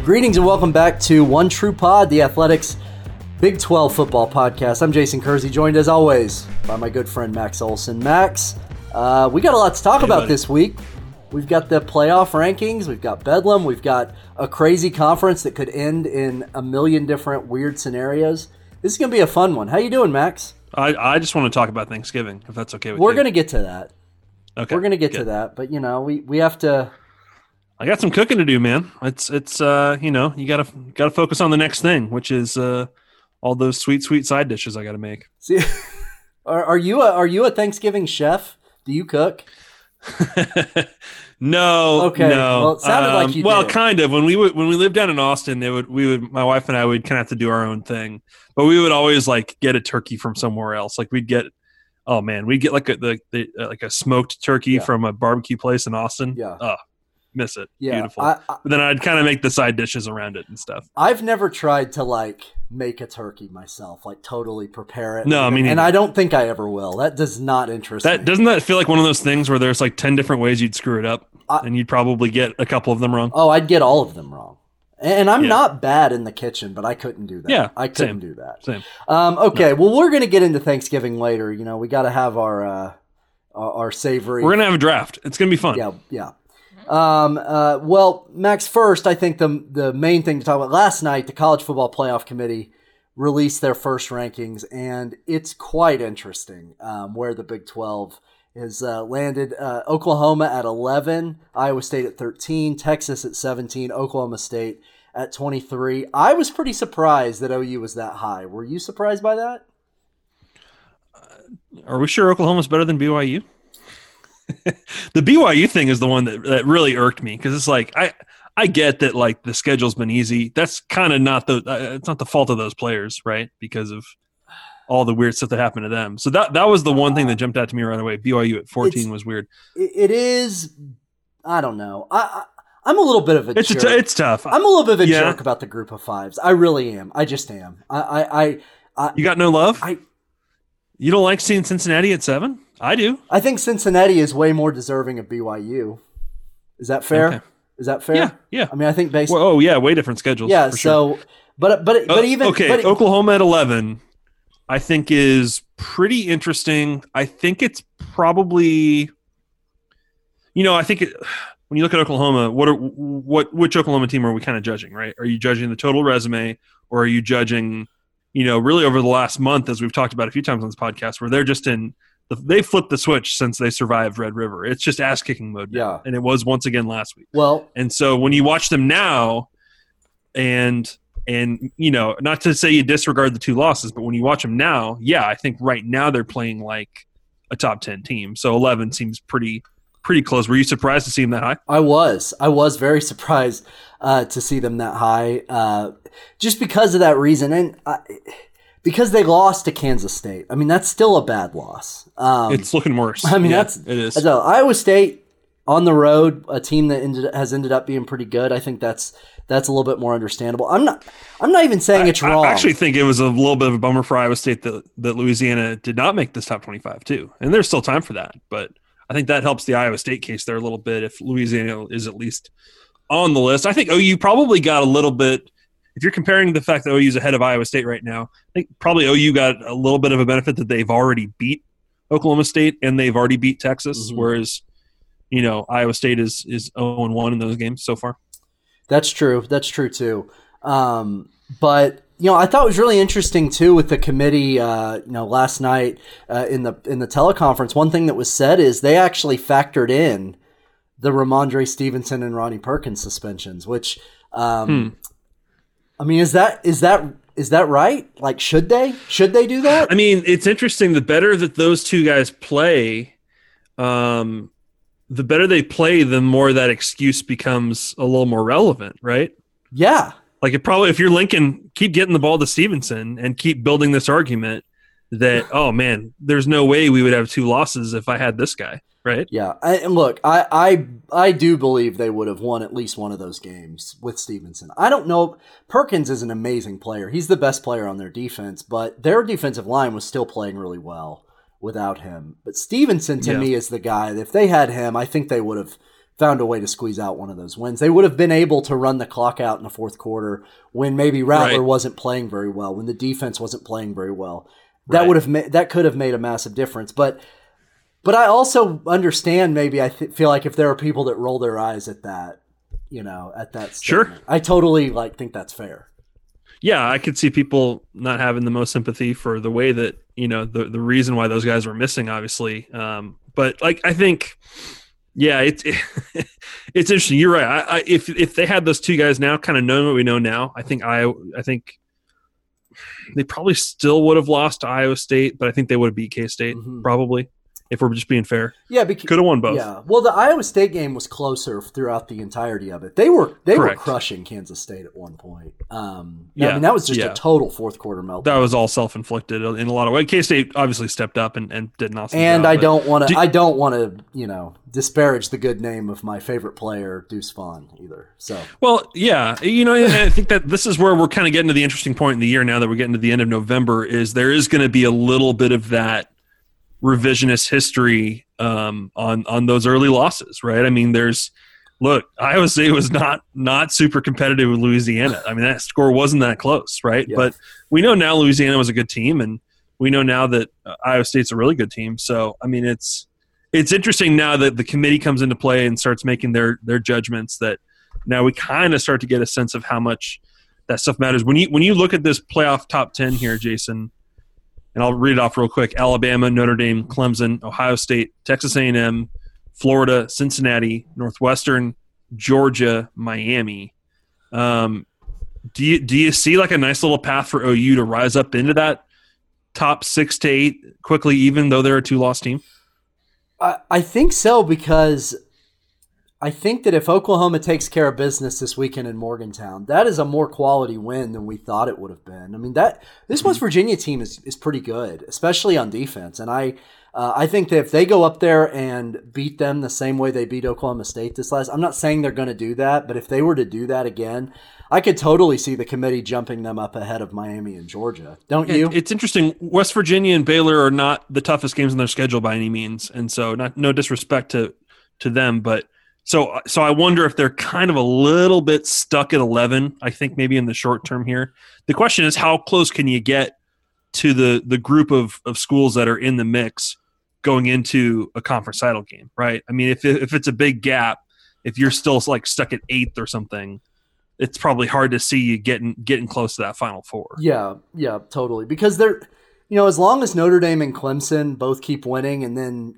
Greetings and welcome back to One True Pod, the Athletics Big 12 football podcast. I'm Jason Kersey, joined as always by my good friend Max Olson. Max, we got a lot to talk about this week. We've got the playoff rankings, we've got Bedlam, we've got a crazy conference that could end in a million different weird scenarios. This is going to be a fun one. How you doing, Max? I just want to talk about Thanksgiving, if that's okay with you. We're going to get to that. Okay. We're going to get to that, but we have to. I got some cooking to do, man. It's you gotta focus on the next thing, which is all those sweet side dishes I got to make. See, are you a Thanksgiving chef? Do you cook? No. Okay. No. Well, it sounded like you well, did. Kind of. When we lived down in Austin, my wife and I would kind of have to do our own thing, but we would always like get a turkey from somewhere else. Like we'd get like a smoked turkey from a barbecue place in Austin. Yeah. Oh, miss it. Yeah. Beautiful. But then I'd kind of make the side dishes around it and stuff. I've never tried to make a turkey myself, totally prepare it. No, I mean, and I don't think I ever will. That does not interest me. Doesn't that feel like one of those things where there's like 10 different ways you'd screw it up and you'd probably get a couple of them wrong? Oh, I'd get all of them wrong. And I'm not bad in the kitchen, but I couldn't do that. Yeah, I couldn't do that. Same. Okay, well, we're going to get into Thanksgiving later. We got to have our savory. We're going to have a draft. It's going to be fun. Yeah. Well, Max, first, I think the main thing to talk about, last night, the College Football Playoff Committee released their first rankings, and it's quite interesting where the Big 12 has landed. Oklahoma at 11, Iowa State at 13, Texas at 17, Oklahoma State at 23. I was pretty surprised that OU was that high. Were you surprised by that? Are we sure Oklahoma's better than BYU? The BYU thing is the one that really irked me, because it's like I get that like the schedule's been easy. That's kind of not it's not the fault of those players, right? Because of all the weird stuff that happened to them. So that was the one thing that jumped out to me right away. BYU at 14 was weird. It is. I don't know. I'm a little bit of a jerk. It's tough. I'm a little bit of a jerk about the group of fives. I really am. I just am. You got no love? You don't like seeing Cincinnati at 7? I do. I think Cincinnati is way more deserving of BYU. Is that fair? Okay. Is that fair? Yeah. I mean, I think based. Well, way different schedules. Yeah. For So, sure. but even okay. Oklahoma at 11, I think is pretty interesting. I think it's probably, I think when you look at Oklahoma, which Oklahoma team are we kind of judging, right? Are you judging the total resume, or are you judging, really over the last month, as we've talked about a few times on this podcast, where they're just they flipped the switch since they survived Red River. It's just ass-kicking mode now. Yeah. And it was once again last week. Well, and so when you watch them now, and not to say you disregard the two losses, but when you watch them now, I think right now they're playing like a top 10 team. So 11 seems pretty close. Were you surprised to see them that high? I was very surprised to see them that high, just because of that reason. And because they lost to Kansas State. I mean, that's still a bad loss. It's looking worse. I mean, it is. Iowa State on the road, a team that has ended up being pretty good. I think that's a little bit more understandable. I'm not even saying it's wrong. I actually think it was a little bit of a bummer for Iowa State that Louisiana did not make this top 25 too. And there's still time for that. But I think that helps the Iowa State case there a little bit if Louisiana is at least on the list. I think OU probably got a little bit. If you're comparing the fact that OU's ahead of Iowa State right now, I think probably OU got a little bit of a benefit that they've already beat Oklahoma State and they've already beat Texas, whereas, Iowa State is 0-1 in those games so far. That's true. That's true too. But I thought it was really interesting too with the committee. Last night in the teleconference, one thing that was said is they actually factored in the Ramondre Stevenson and Ronnie Perkins suspensions, which. I mean, is that right? Like, should they do that? I mean, it's interesting. The better that those two guys play, the better they play, the more that excuse becomes a little more relevant, right? Yeah. Like if you're Lincoln, keep getting the ball to Stevenson and keep building this argument that, oh man, there's no way we would have 2 losses if I had this guy. Right. Yeah. And look, I do believe they would have won at least one of those games with Stevenson. I don't know. Perkins is an amazing player. He's the best player on their defense, but their defensive line was still playing really well without him. But Stevenson to me is the guy that if they had him, I think they would have found a way to squeeze out one of those wins. They would have been able to run the clock out in the fourth quarter when maybe Rattler wasn't playing very well, when the defense wasn't playing very well. That would have that could have made a massive difference. But I also understand, maybe feel like if there are people that roll their eyes at that, at that statement. Sure. I totally think that's fair. Yeah, I could see people not having the most sympathy for the way that, the reason why those guys were missing, obviously. But I think, yeah, it's interesting. You're right. If they had those two guys now, kind of knowing what we know now, I think they probably still would have lost to Iowa State, but I think they would have beat K-State probably. If we're just being fair, could have won both. Yeah, well, the Iowa State game was closer throughout the entirety of it. They were crushing Kansas State at one point. I mean, that was just a total fourth quarter meltdown. That was all self-inflicted in a lot of ways. K-State obviously stepped up and did an awesome job. And I don't want to disparage the good name of my favorite player, Deuce Vaughn, either. So well, yeah, I think that this is where we're kind of getting to the interesting point in the year now that we're getting to the end of November. Is there is going to be a little bit of that revisionist history on those early losses, right? I mean, Iowa State was not super competitive with Louisiana. I mean, that score wasn't that close, right? Yeah. But we know now Louisiana was a good team, and we know now that Iowa State's a really good team. So, I mean, it's interesting now that the committee comes into play and starts making their judgments, that now we kind of start to get a sense of how much that stuff matters. When you look at this playoff top 10 here, Jason, and I'll read it off real quick: Alabama, Notre Dame, Clemson, Ohio State, Texas A&M, Florida, Cincinnati, Northwestern, Georgia, Miami. Do you see like a nice little path for OU to rise up into that top 6 to 8 quickly, even though they're a 2-loss team? I think so, because I think that if Oklahoma takes care of business this weekend in Morgantown, that is a more quality win than we thought it would have been. I mean, this West Virginia team is pretty good, especially on defense. And I think that if they go up there and beat them the same way they beat Oklahoma State I'm not saying they're going to do that, but if they were to do that again, I could totally see the committee jumping them up ahead of Miami and Georgia. Don't you? It's interesting. West Virginia and Baylor are not the toughest games on their schedule by any means. And so no disrespect to them, but So I wonder if they're kind of a little bit stuck at 11, I think maybe in the short term here. The question is, how close can you get to the group of schools that are in the mix going into a conference title game, right? I mean, if it's a big gap, if you're still like stuck at 8th or something, it's probably hard to see you getting close to that Final Four. Yeah, totally. Because they're, as long as Notre Dame and Clemson both keep winning, and then,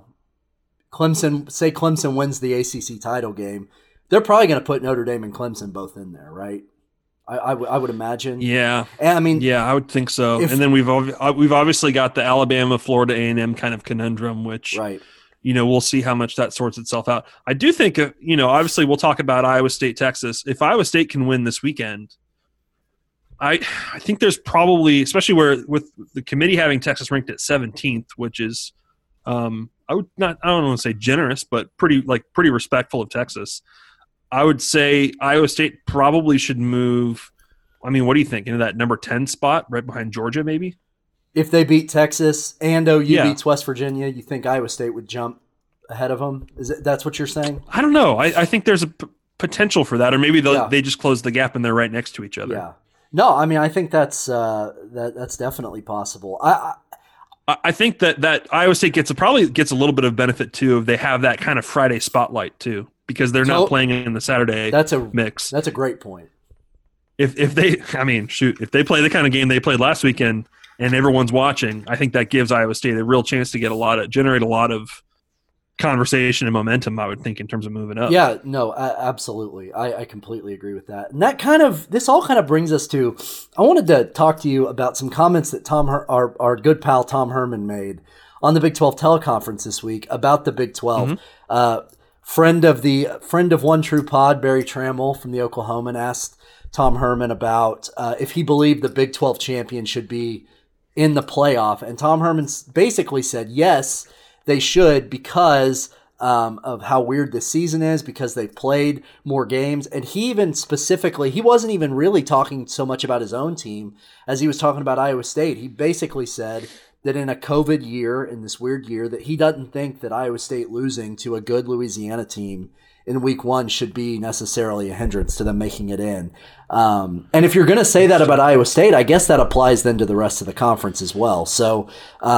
Clemson wins the ACC title game, they're probably going to put Notre Dame and Clemson both in there, right? I would imagine. Yeah. And, I mean, yeah, I would think so. And then we've obviously got the Alabama, Florida A&M kind of conundrum, which right. We'll see how much that sorts itself out. I do think, obviously we'll talk about Iowa State, Texas. If Iowa State can win this weekend, I think there's probably, especially with the committee having Texas ranked at 17th, which is, I don't want to say generous, but pretty respectful of Texas. I would say Iowa State probably should move. I mean, what do you think? Into that number 10 spot, right behind Georgia, maybe? If they beat Texas and OU beats West Virginia, you think Iowa State would jump ahead of them? That's what you're saying? I don't know. I think there's a potential for that, or maybe they just close the gap and they're right next to each other. Yeah. No, I mean, I think that's definitely possible. I think that Iowa State probably gets a little bit of benefit too if they have that kind of Friday spotlight too, because they're not playing in the Saturday mix. That's a great point. If they play the kind of game they played last weekend and everyone's watching, I think that gives Iowa State a real chance to generate a lot of conversation and momentum, I would think, in terms of moving up. Yeah, no, absolutely. I completely agree with that. And this all kind of brings us to, I wanted to talk to you about some comments that our good pal Tom Herman made on the Big 12 teleconference this week about the Big 12. Mm-hmm. Friend of One True Pod, Barry Trammell from the Oklahoman, asked Tom Herman about if he believed the Big 12 champion should be in the playoff. And Tom Herman basically said, yes, they should, because of how weird this season is, because they've played more games. And he even specifically, he wasn't even really talking so much about his own team as he was talking about Iowa State. He basically said that in a COVID year, in this weird year, that he doesn't think that Iowa State losing to a good Louisiana team in week one should be necessarily a hindrance to them making it in. And if you're going to say that about Iowa State, I guess that applies then to the rest of the conference as well. So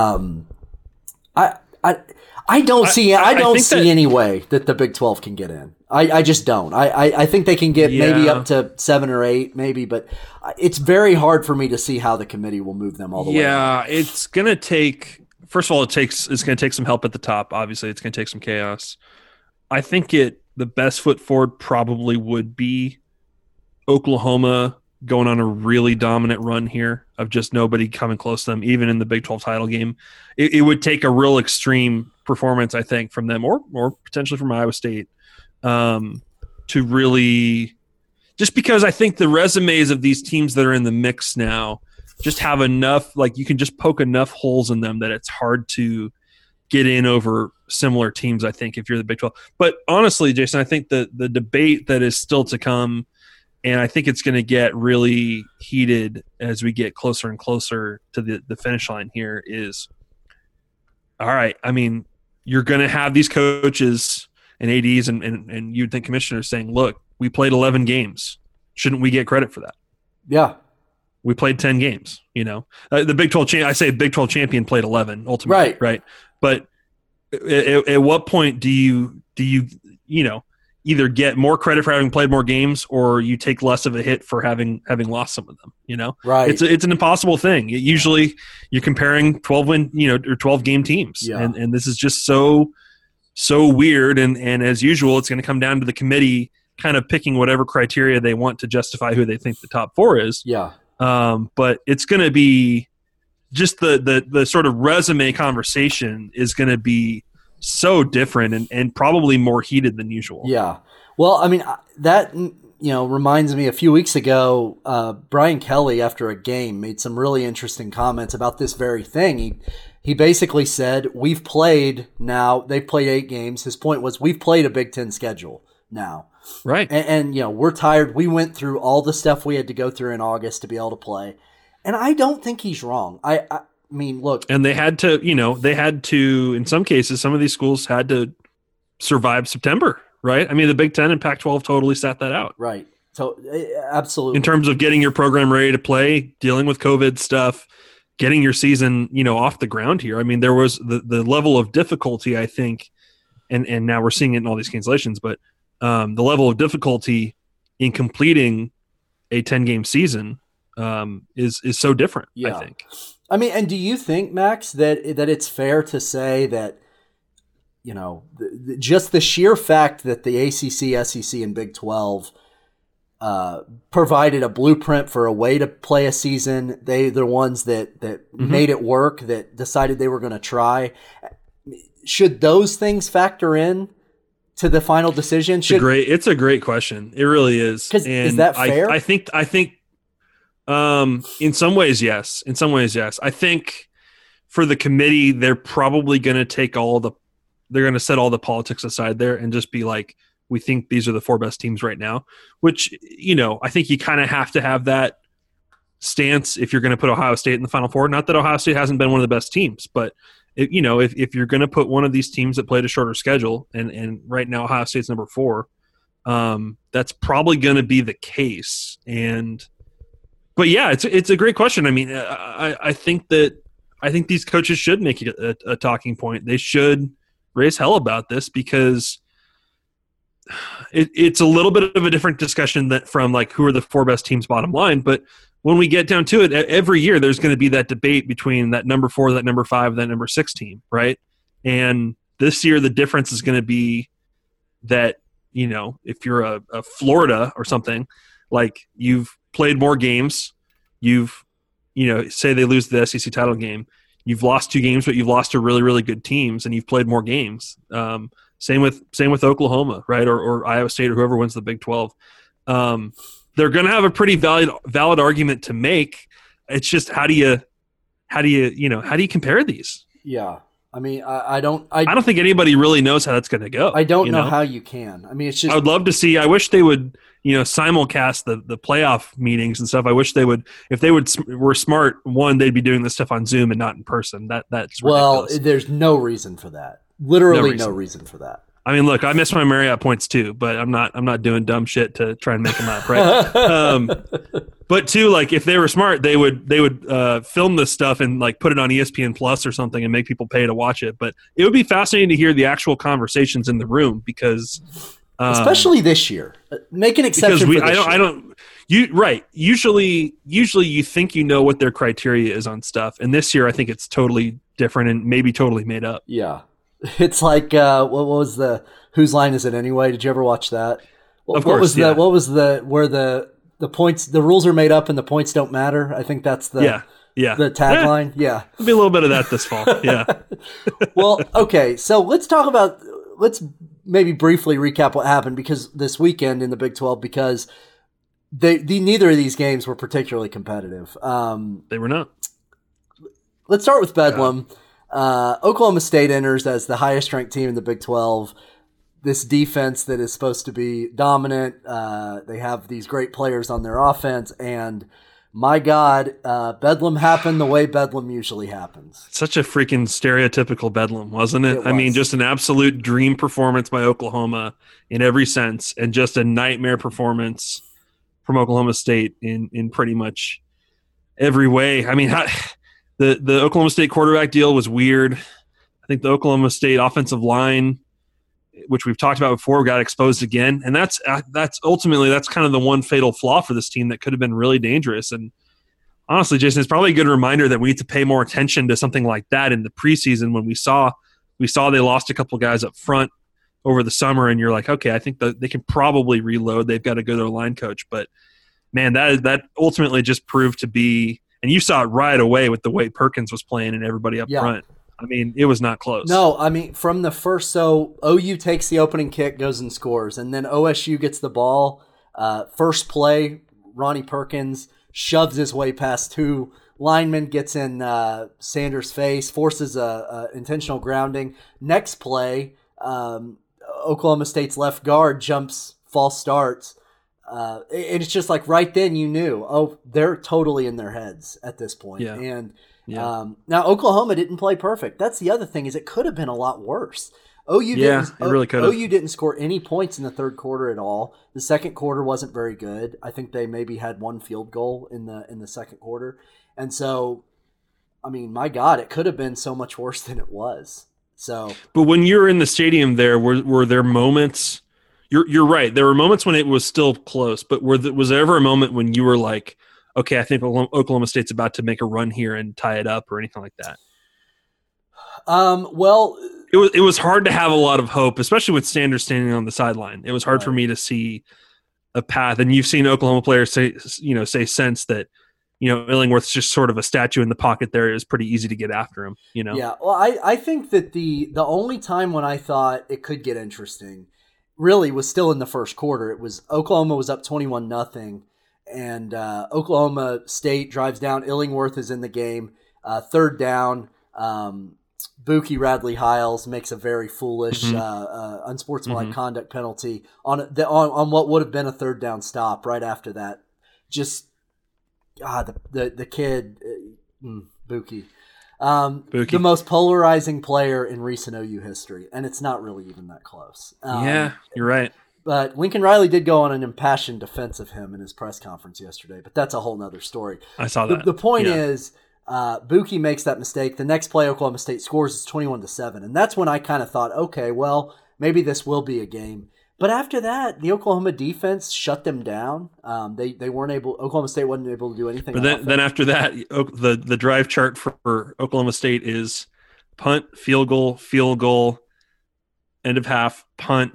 I don't see any way that the Big 12 can get in. I just don't. I think they can get maybe up to 7 or 8, maybe, but it's very hard for me to see how the committee will move them all the way. Yeah, it's going to take. First of all, it's going to take some help at the top. Obviously, it's going to take some chaos. I think the best foot forward probably would be Oklahoma going on a really dominant run here of just nobody coming close to them, even in the Big 12 title game. It would take a real extreme performance, I think, from them or potentially from Iowa State to really – just because I think the resumes of these teams that are in the mix now just have enough – like you can just poke enough holes in them that it's hard to get in over similar teams, I think, if you're the Big 12. But honestly, Jason, I think the debate that is still to come – and I think it's going to get really heated as we get closer and closer to the finish line here is, all right, I mean, you're going to have these coaches and ADs and you'd think commissioners saying, look, we played 11 games. Shouldn't we get credit for that? Yeah. We played 10 games, The Big 12 I say Big 12 champion played 11 ultimately, right? But at what point do you either get more credit for having played more games or you take less of a hit for having lost some of them, Right. It's an impossible thing. Usually you're comparing 12 or 12 game teams. Yeah. And this is just so weird. And as usual, it's going to come down to the committee kind of picking whatever criteria they want to justify who they think the top 4 is. Yeah. But it's going to be just the sort of resume conversation is going to be so different and probably more heated than usual. Yeah. Well, I mean, that, reminds me a few weeks ago, Brian Kelly, after a game, made some really interesting comments about this very thing. He basically said, they've played 8 games. His point was, we've played a Big Ten schedule now. Right. And we're tired. We went through all the stuff we had to go through in August to be able to play. And I don't think he's wrong. I mean, look. And they had to, in some cases, some of these schools had to survive September, right? I mean, the Big Ten and Pac-12 totally sat that out. Right. So, absolutely. In terms of getting your program ready to play, dealing with COVID stuff, getting your season, off the ground here. I mean, there was the level of difficulty, I think, and now we're seeing it in all these cancellations, but the level of difficulty in completing a 10-game season is so different, yeah. I think. I mean, and do you think, Max, that it's fair to say that, just the sheer fact that the ACC, SEC, and Big 12 provided a blueprint for a way to play a season, they're the ones that made it work, that decided they were going to try. Should those things factor in to the final decision? It's a great question. It really is. Is that fair? I think. In some ways, yes. I think for the committee, they're probably going to they're going to set all the politics aside there and just be like, we think these are the 4 best teams right now, which, I think you kind of have to have that stance if you're going to put Ohio State in the Final Four. Not that Ohio State hasn't been one of the best teams, but if you're going to put one of these teams that played a shorter schedule and right now Ohio State's number 4, that's probably going to be the case. But yeah, it's a great question. I mean, I think these coaches should make it a talking point. They should raise hell about this because it's a little bit of a different discussion from like who are the 4 best teams bottom line. But when we get down to it, every year there's going to be that debate between that number 4, that number 5, that number 6 team, right? And this year the difference is going to be that if you're a Florida or something, like you've played more games, you've say they lose the SEC title game, you've lost 2 games, but you've lost to really, really good teams, and you've played more games. Same with Oklahoma, right, or Iowa State or whoever wins the Big 12. They're going to have a pretty valid argument to make. It's just how do you compare these? Yeah. I mean, I don't think anybody really knows how that's going to go. I don't know how you can. I mean, it's just. I would love to see. I wish they would, simulcast the playoff meetings and stuff. I wish they would. If they were smart, they'd be doing this stuff on Zoom and not in person. That's ridiculous. Well, there's no reason for that. Literally, no reason for that. I mean, look, I missed my Marriott points too, but I'm not doing dumb shit to try and make them up, right? But too, like if they were smart, they would film this stuff and like put it on ESPN Plus or something and make people pay to watch it. But it would be fascinating to hear the actual conversations in the room because, especially this year, make an exception for this year. Usually you think you know what their criteria is on stuff, and this year I think it's totally different and maybe totally made up. Yeah. It's like what was the Whose Line Is It Anyway? Did you ever watch that? Of course. What was where the points, the rules are made up and the points don't matter? I think that's the tagline. Yeah. There'll be a little bit of that this fall. Yeah. Well, okay. So let's maybe briefly recap what happened because this weekend in the Big 12 because neither of these games were particularly competitive. They were not. Let's start with Bedlam. Oklahoma State enters as the highest ranked team in the Big 12. This defense that is supposed to be dominant. They have these great players on their offense. And my God, Bedlam happened the way Bedlam usually happens. Such a freaking stereotypical Bedlam, wasn't it? I mean, just an absolute dream performance by Oklahoma in every sense and just a nightmare performance from Oklahoma State in pretty much every way. I mean, The Oklahoma State quarterback deal was weird. I think the Oklahoma State offensive line, which we've talked about before, got exposed again. And that's ultimately kind of the one fatal flaw for this team that could have been really dangerous. And honestly, Jason, it's probably a good reminder that we need to pay more attention to something like that in the preseason when we saw they lost a couple guys up front over the summer, and you're like, okay, I think they can probably reload. They've got to go to their line coach. But, man, that ultimately just proved to be – and you saw it right away with the way Perkins was playing and everybody up front. I mean, it was not close. No, I mean, from the first – so OU takes the opening kick, goes and scores, and then OSU gets the ball. First play, Ronnie Perkins shoves his way past two linemen, gets in Sanders' face, forces a intentional grounding. Next play, Oklahoma State's left guard jumps, false starts. And it's just like right then you knew, they're totally in their heads at this point. Yeah. And now Oklahoma didn't play perfect. That's the other thing is it could have been a lot worse. It really could have. OU didn't score any points in the third quarter at all. The second quarter wasn't very good. I think they maybe had one field goal in the second quarter. And so, I mean, my God, it could have been so much worse than it was. So, but when you're in the stadium there, were there moments – You're right. There were moments when it was still close, but was there ever a moment when you were like, okay, I think Oklahoma State's about to make a run here and tie it up or anything like that? Well, it was hard to have a lot of hope, especially with Sanders standing on the sideline. It was hard for me to see a path. And you've seen Oklahoma players say since that, Illingworth's just sort of a statue in the pocket there. It was pretty easy to get after him, Yeah. Well, I think that the only time when I thought it could get interesting really was still in the first quarter. It was Oklahoma was up 21-0, and Oklahoma State drives down. Illingworth is in the game. Third down, Buki Radley-Hiles makes a very foolish, unsportsmanlike conduct penalty on what would have been a third down stop right after that. Just the kid, Buki. The most polarizing player in recent OU history, and it's not really even that close. Yeah, you're right. But Lincoln Riley did go on an impassioned defense of him in his press conference yesterday, but that's a whole nother story. I saw that. The point is, Buki makes that mistake. The next play Oklahoma State scores is 21-7, and that's when I kind of thought, okay, well, maybe this will be a game. But after that, the Oklahoma defense shut them down. They weren't able. Oklahoma State wasn't able to do anything. But then after that, the drive chart for Oklahoma State is punt, field goal, end of half, punt.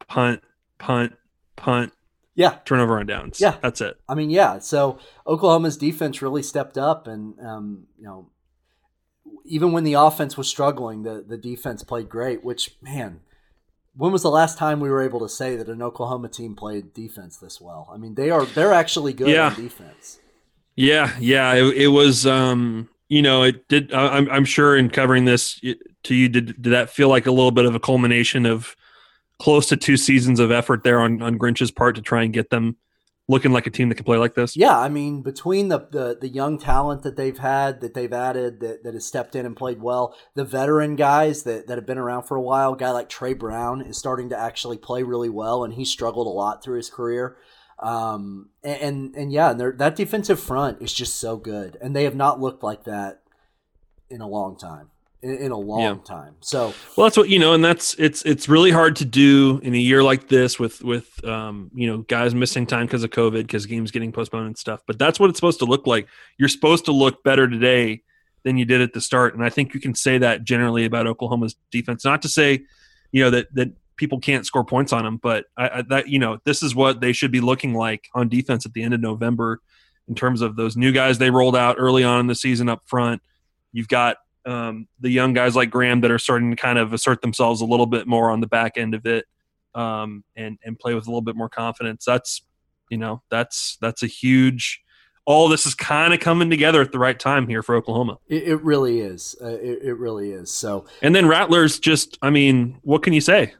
Yeah, turnover on downs. Yeah, that's it. I mean, yeah. So Oklahoma's defense really stepped up, and even when the offense was struggling, the defense played great. Which, man. When was the last time we were able to say that an Oklahoma team played defense this well? I mean, they're actually good on defense. Yeah. It was, it did. I'm sure in covering this to you, did that feel like a little bit of a culmination of close to 2 seasons of effort there on Grinch's part to try and get them looking like a team that can play like this? Yeah, I mean, between the young talent that they've had, that they've added, that has stepped in and played well, the veteran guys that have been around for a while, a guy like Trey Brown is starting to actually play really well, and he struggled a lot through his career. That defensive front is just so good, and they have not looked like that in a long time. In a long time. So well, that's what and it's really hard to do in a year like this with guys missing time because of COVID, because games getting postponed and stuff. But that's what it's supposed to look like. You're supposed to look better today than you did at the start, and I think you can say that generally about Oklahoma's defense. Not to say that people can't score points on them, but this is what they should be looking like on defense at the end of November in terms of those new guys they rolled out early on in the season up front. You've got the young guys like Graham that are starting to kind of assert themselves a little bit more on the back end of it, and play with a little bit more confidence. That's a huge. All this is kind of coming together at the right time here for Oklahoma. It really is. It really is. So, and then Rattler's just, what can you say?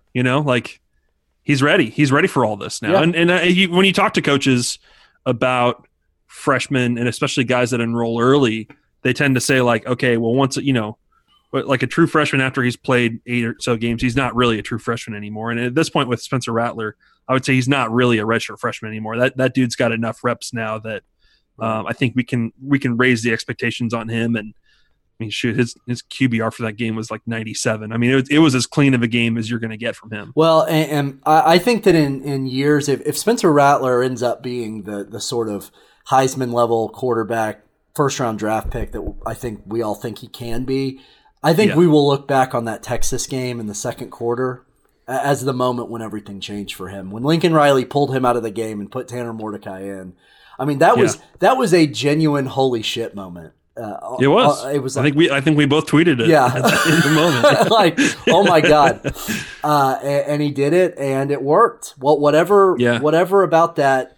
He's ready. He's ready for all this now. Yeah. When you talk to coaches about freshmen, and especially guys that enroll early, they tend to say okay, well, once but like a true freshman after he's played 8 or so games, he's not really a true freshman anymore. And at this point with Spencer Rattler, I would say he's not really a redshirt freshman anymore. That dude's got enough reps now that I think we can raise the expectations on him. And shoot, his QBR for that game was 97. It was as clean of a game as you're going to get from him. Well, and I think that in years, if Spencer Rattler ends up being the sort of Heisman level quarterback, first round draft pick that I think we all think he can be, I think we will look back on that Texas game in the second quarter as the moment when everything changed for him. When Lincoln Riley pulled him out of the game and put Tanner Mordecai in. That was a genuine holy shit moment. It was. It was. I think we both tweeted it. Yeah, in the moment. Oh my god! And he did it, and it worked. Well, whatever about that,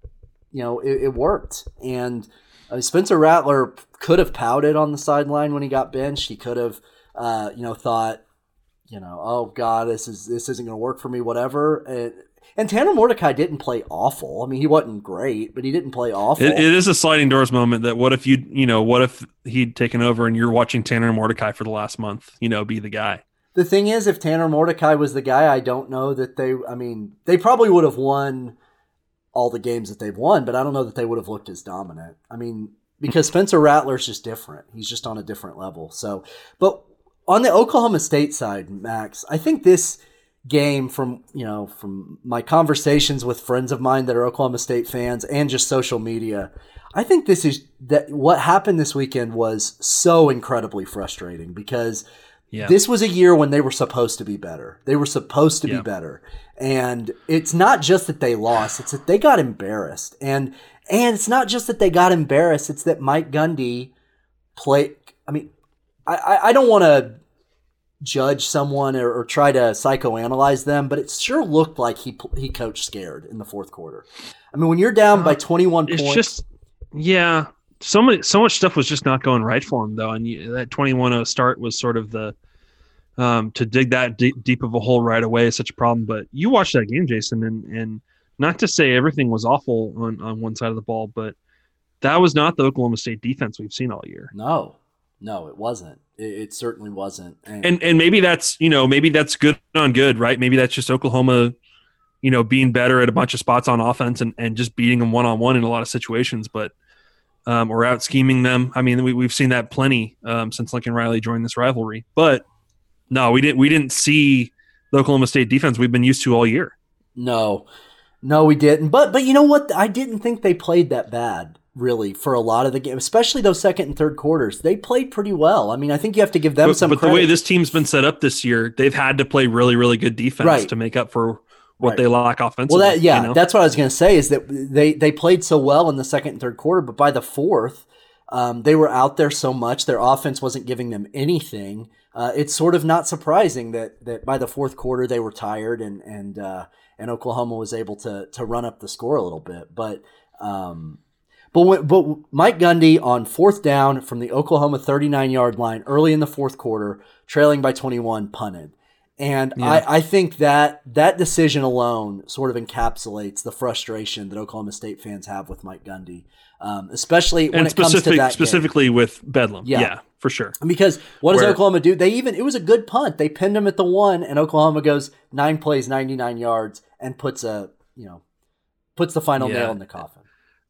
it worked. And Spencer Rattler could have pouted on the sideline when he got benched. He could have, thought, oh god, this isn't going to work for me. Whatever. And Tanner Mordecai didn't play awful. He wasn't great, but he didn't play awful. It is a sliding doors moment that what if he'd taken over and you're watching Tanner Mordecai for the last month, be the guy. The thing is, if Tanner Mordecai was the guy, I don't know that they probably would have won all the games that they've won, but I don't know that they would have looked as dominant. Because Spencer Rattler's just different. He's just on a different level. So, but on the Oklahoma State side, Max, I think this game from my conversations with friends of mine that are Oklahoma State fans and just social media, I think what happened this weekend was so incredibly frustrating because this was a year when they were supposed to be better. They were supposed to be better. And it's not just that they lost, it's that they got embarrassed. And it's not just that they got embarrassed, it's that Mike Gundy played. I don't want to judge someone or try to psychoanalyze them, but it sure looked like he coached scared in the fourth quarter. When you're down by 21 points. It's just, so much stuff was just not going right for him, though. And that 21-0 start was sort of the to dig that deep of a hole right away is such a problem. But you watched that game, Jason, and not to say everything was awful on one side of the ball, but that was not the Oklahoma State defense we've seen all year. No, it wasn't. It certainly wasn't. And maybe that's good on good, right? Maybe that's just Oklahoma, being better at a bunch of spots on offense and just beating them one-on-one in a lot of situations, but or out scheming them. We've seen that plenty since Lincoln Riley joined this rivalry. But no, we didn't see the Oklahoma State defense we've been used to all year. No, we didn't. But you know what? I didn't think they played that bad, really, for a lot of the game, especially those second and third quarters. They played pretty well. I think you have to give them some credit. But the way this team's been set up this year, they've had to play really, really good defense to make up for what they lack offensively. Well, that's what I was going to say is that they played so well in the second and third quarter, but by the fourth, they were out there so much, their offense wasn't giving them anything. It's sort of not surprising that by the fourth quarter they were tired and Oklahoma was able to run up the score a little bit. But Mike Gundy on fourth down from the Oklahoma 39-yard line early in the fourth quarter, trailing by 21, punted. And Yeah. I think that decision alone sort of encapsulates the frustration that Oklahoma State fans have with Mike Gundy, especially when it comes to that specifically game. with Bedlam. Yeah. Yeah, for sure. Because what does Oklahoma do? It was a good punt. They pinned him at the 1, and Oklahoma goes 9 plays, 99 yards, and puts the final nail in the coffin.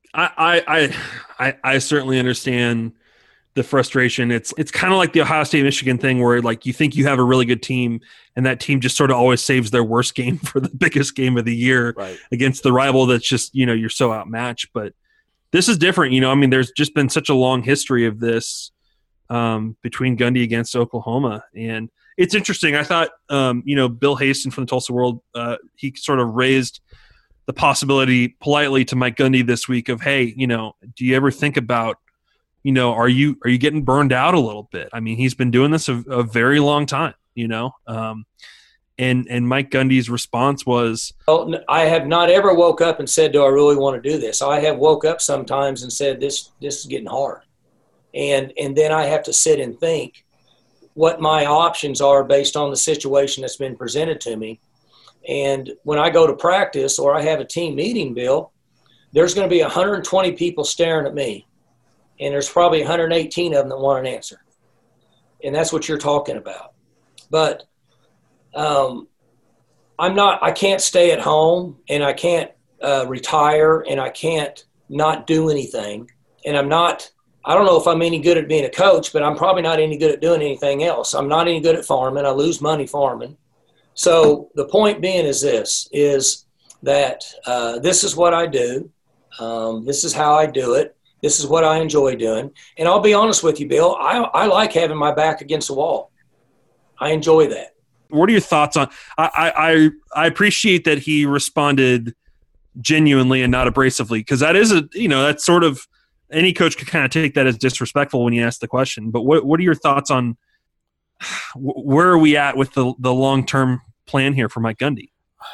I certainly understand the frustration. It's kind of like the Ohio State Michigan thing where like you think you have a really good team and that team just sort of always saves their worst game for the biggest game of the year against the rival that's just, you're so outmatched. But this is different. I mean, there's just been such a long history of this between Gundy against Oklahoma. And it's interesting. I thought, Bill Haston from the Tulsa World, he sort of raised the possibility politely to Mike Gundy this week of, hey, do you ever think about, are you getting burned out a little bit? I mean, he's been doing this a very long time, and Mike Gundy's response was, well, I have not ever woke up and said, do I really want to do this? I have woke up sometimes and said, this is getting hard. And then I have to sit and think what my options are based on the situation that's been presented to me. And when I go to practice or I have a team meeting, Bill, there's going to be 120 people staring at me. And there's probably 118 of them that want an answer. And that's what you're talking about. But I can't stay at home and I can't retire and I can't not do anything. And I don't know if I'm any good at being a coach, but I'm probably not any good at doing anything else. I'm not any good at farming. I lose money farming. So the point being is this, is that this is what I do. This is how I do it. This is what I enjoy doing. And I'll be honest with you, Bill, I like having my back against the wall. I enjoy that. What are your thoughts on – I appreciate that he responded genuinely and not abrasively because that is that's sort of – any coach could kind of take that as disrespectful when you ask the question. But what are your thoughts on where are we at with the long-term plan here for Mike Gundy?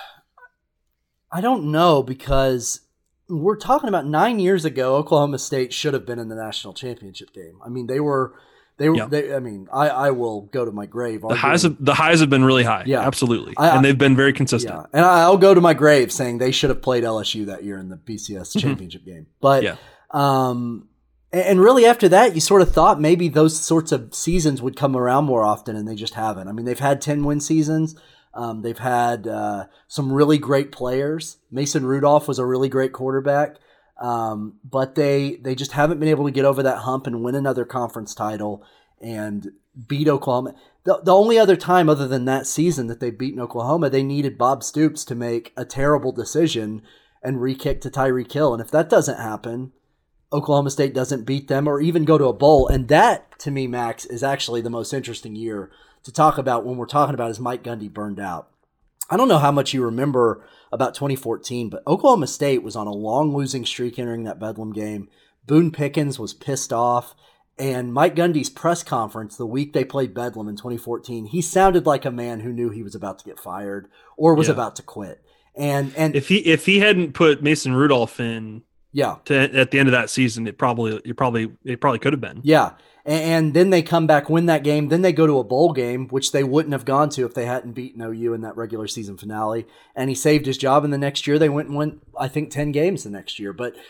I don't know because – we're talking about 9 years ago, Oklahoma State should have been in the national championship game. I mean, they were. I will go to my grave. The highs have been really high. Yeah, absolutely. And they've been very consistent. Yeah. And I'll go to my grave saying they should have played LSU that year in the BCS championship game. But, and really after that, you sort of thought maybe those sorts of seasons would come around more often and they just haven't. I mean, they've had 10-win seasons. They've had some really great players. Mason Rudolph was a really great quarterback, but they just haven't been able to get over that hump and win another conference title and beat Oklahoma. The only other time other than that season that they've beaten Oklahoma, they needed Bob Stoops to make a terrible decision and re-kick to Tyreek Hill. And if that doesn't happen, Oklahoma State doesn't beat them or even go to a bowl. And that, to me, Max, is actually the most interesting year to talk about when we're talking about is Mike Gundy burned out. I don't know how much you remember about 2014, but Oklahoma State was on a long losing streak entering that Bedlam game. Boone Pickens was pissed off, and Mike Gundy's press conference the week they played Bedlam in 2014, he sounded like a man who knew he was about to get fired or was about to quit. And if he hadn't put Mason Rudolph in at the end of that season, it probably could have been. Yeah. And then they come back, win that game. Then they go to a bowl game, which they wouldn't have gone to if they hadn't beaten OU in that regular season finale. And he saved his job. And the next year they went and won, I think, 10 games the next year. But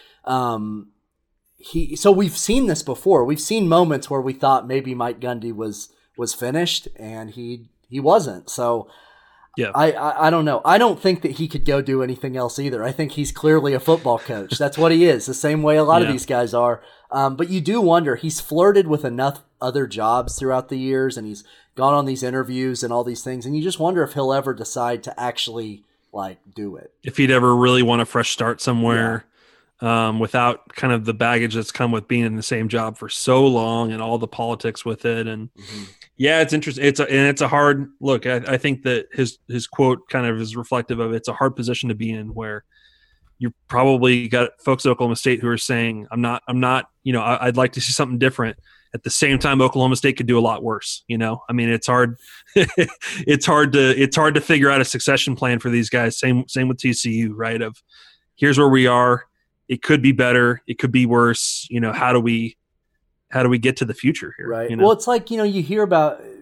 so we've seen this before. We've seen moments where we thought maybe Mike Gundy was finished, and he wasn't. So yeah, I don't know. I don't think that he could go do anything else either. I think he's clearly a football coach. That's what he is, the same way a lot of these guys are. But you do wonder, he's flirted with enough other jobs throughout the years, and he's gone on these interviews and all these things, and you just wonder if he'll ever decide to actually do it. If he'd ever really want a fresh start somewhere without kind of the baggage that's come with being in the same job for so long and all the politics with it. And it's interesting. It's a hard look. I think that his quote kind of is reflective of it's a hard position to be in where you probably got folks at Oklahoma State who are saying, I'm not, I'd like to see something different. At the same time, Oklahoma State could do a lot worse. I mean, it's hard. it's hard to figure out a succession plan for these guys. Same with TCU, right? Of here's where we are. It could be better. It could be worse. How do we get to the future here? Right. Well, it's like, you hear about,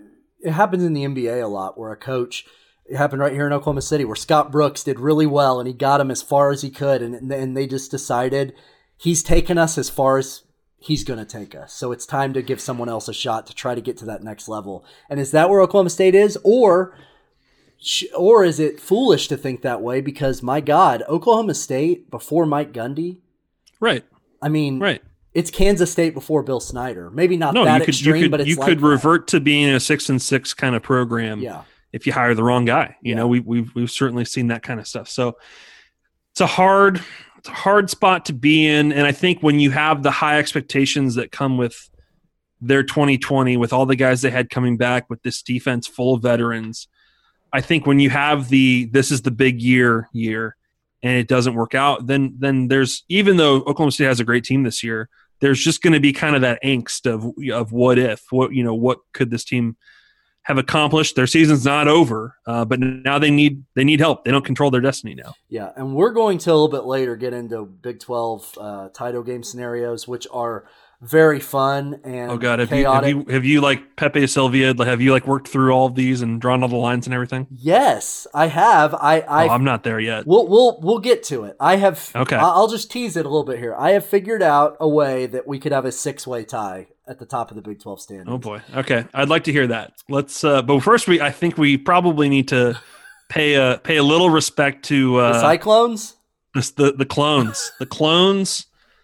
it happens in the NBA a lot where a coach. It happened right here in Oklahoma City where Scott Brooks did really well and he got him as far as he could, and they just decided he's taken us as far as he's going to take us. So it's time to give someone else a shot to try to get to that next level. And is that where Oklahoma State is, or is it foolish to think that way? Because my God, Oklahoma State before Mike Gundy, right? I mean, right. It's Kansas State before Bill Snyder. Maybe not that extreme, but it's you like could revert to being a 6-6 kind of program. Yeah. If you hire the wrong guy, you know, we've certainly seen that kind of stuff. So it's a hard spot to be in. And I think when you have the high expectations that come with their 2020, with all the guys they had coming back, with this defense full of veterans, I think when you have this is the big year and it doesn't work out, then there's, even though Oklahoma State has a great team this year, there's just going to be kind of that angst of what could this team have accomplished. Their season's not over, but now they need help. They don't control their destiny now. Yeah, and we're going to a little bit later get into Big 12 title game scenarios, which are very fun and oh god, chaotic. Have you like Pepe Sylvia? Have you like worked through all of these and drawn all the lines and everything? Yes, I have. I'm not there yet. We'll get to it. I have. Okay. I'll just tease it a little bit here. I have figured out a way that we could have a 6-way tie at the top of the Big 12 standings. Oh boy. Okay, I'd like to hear that. Let's. But first, I think we probably need to pay a little respect to the Cyclones. The Clones. The Clones.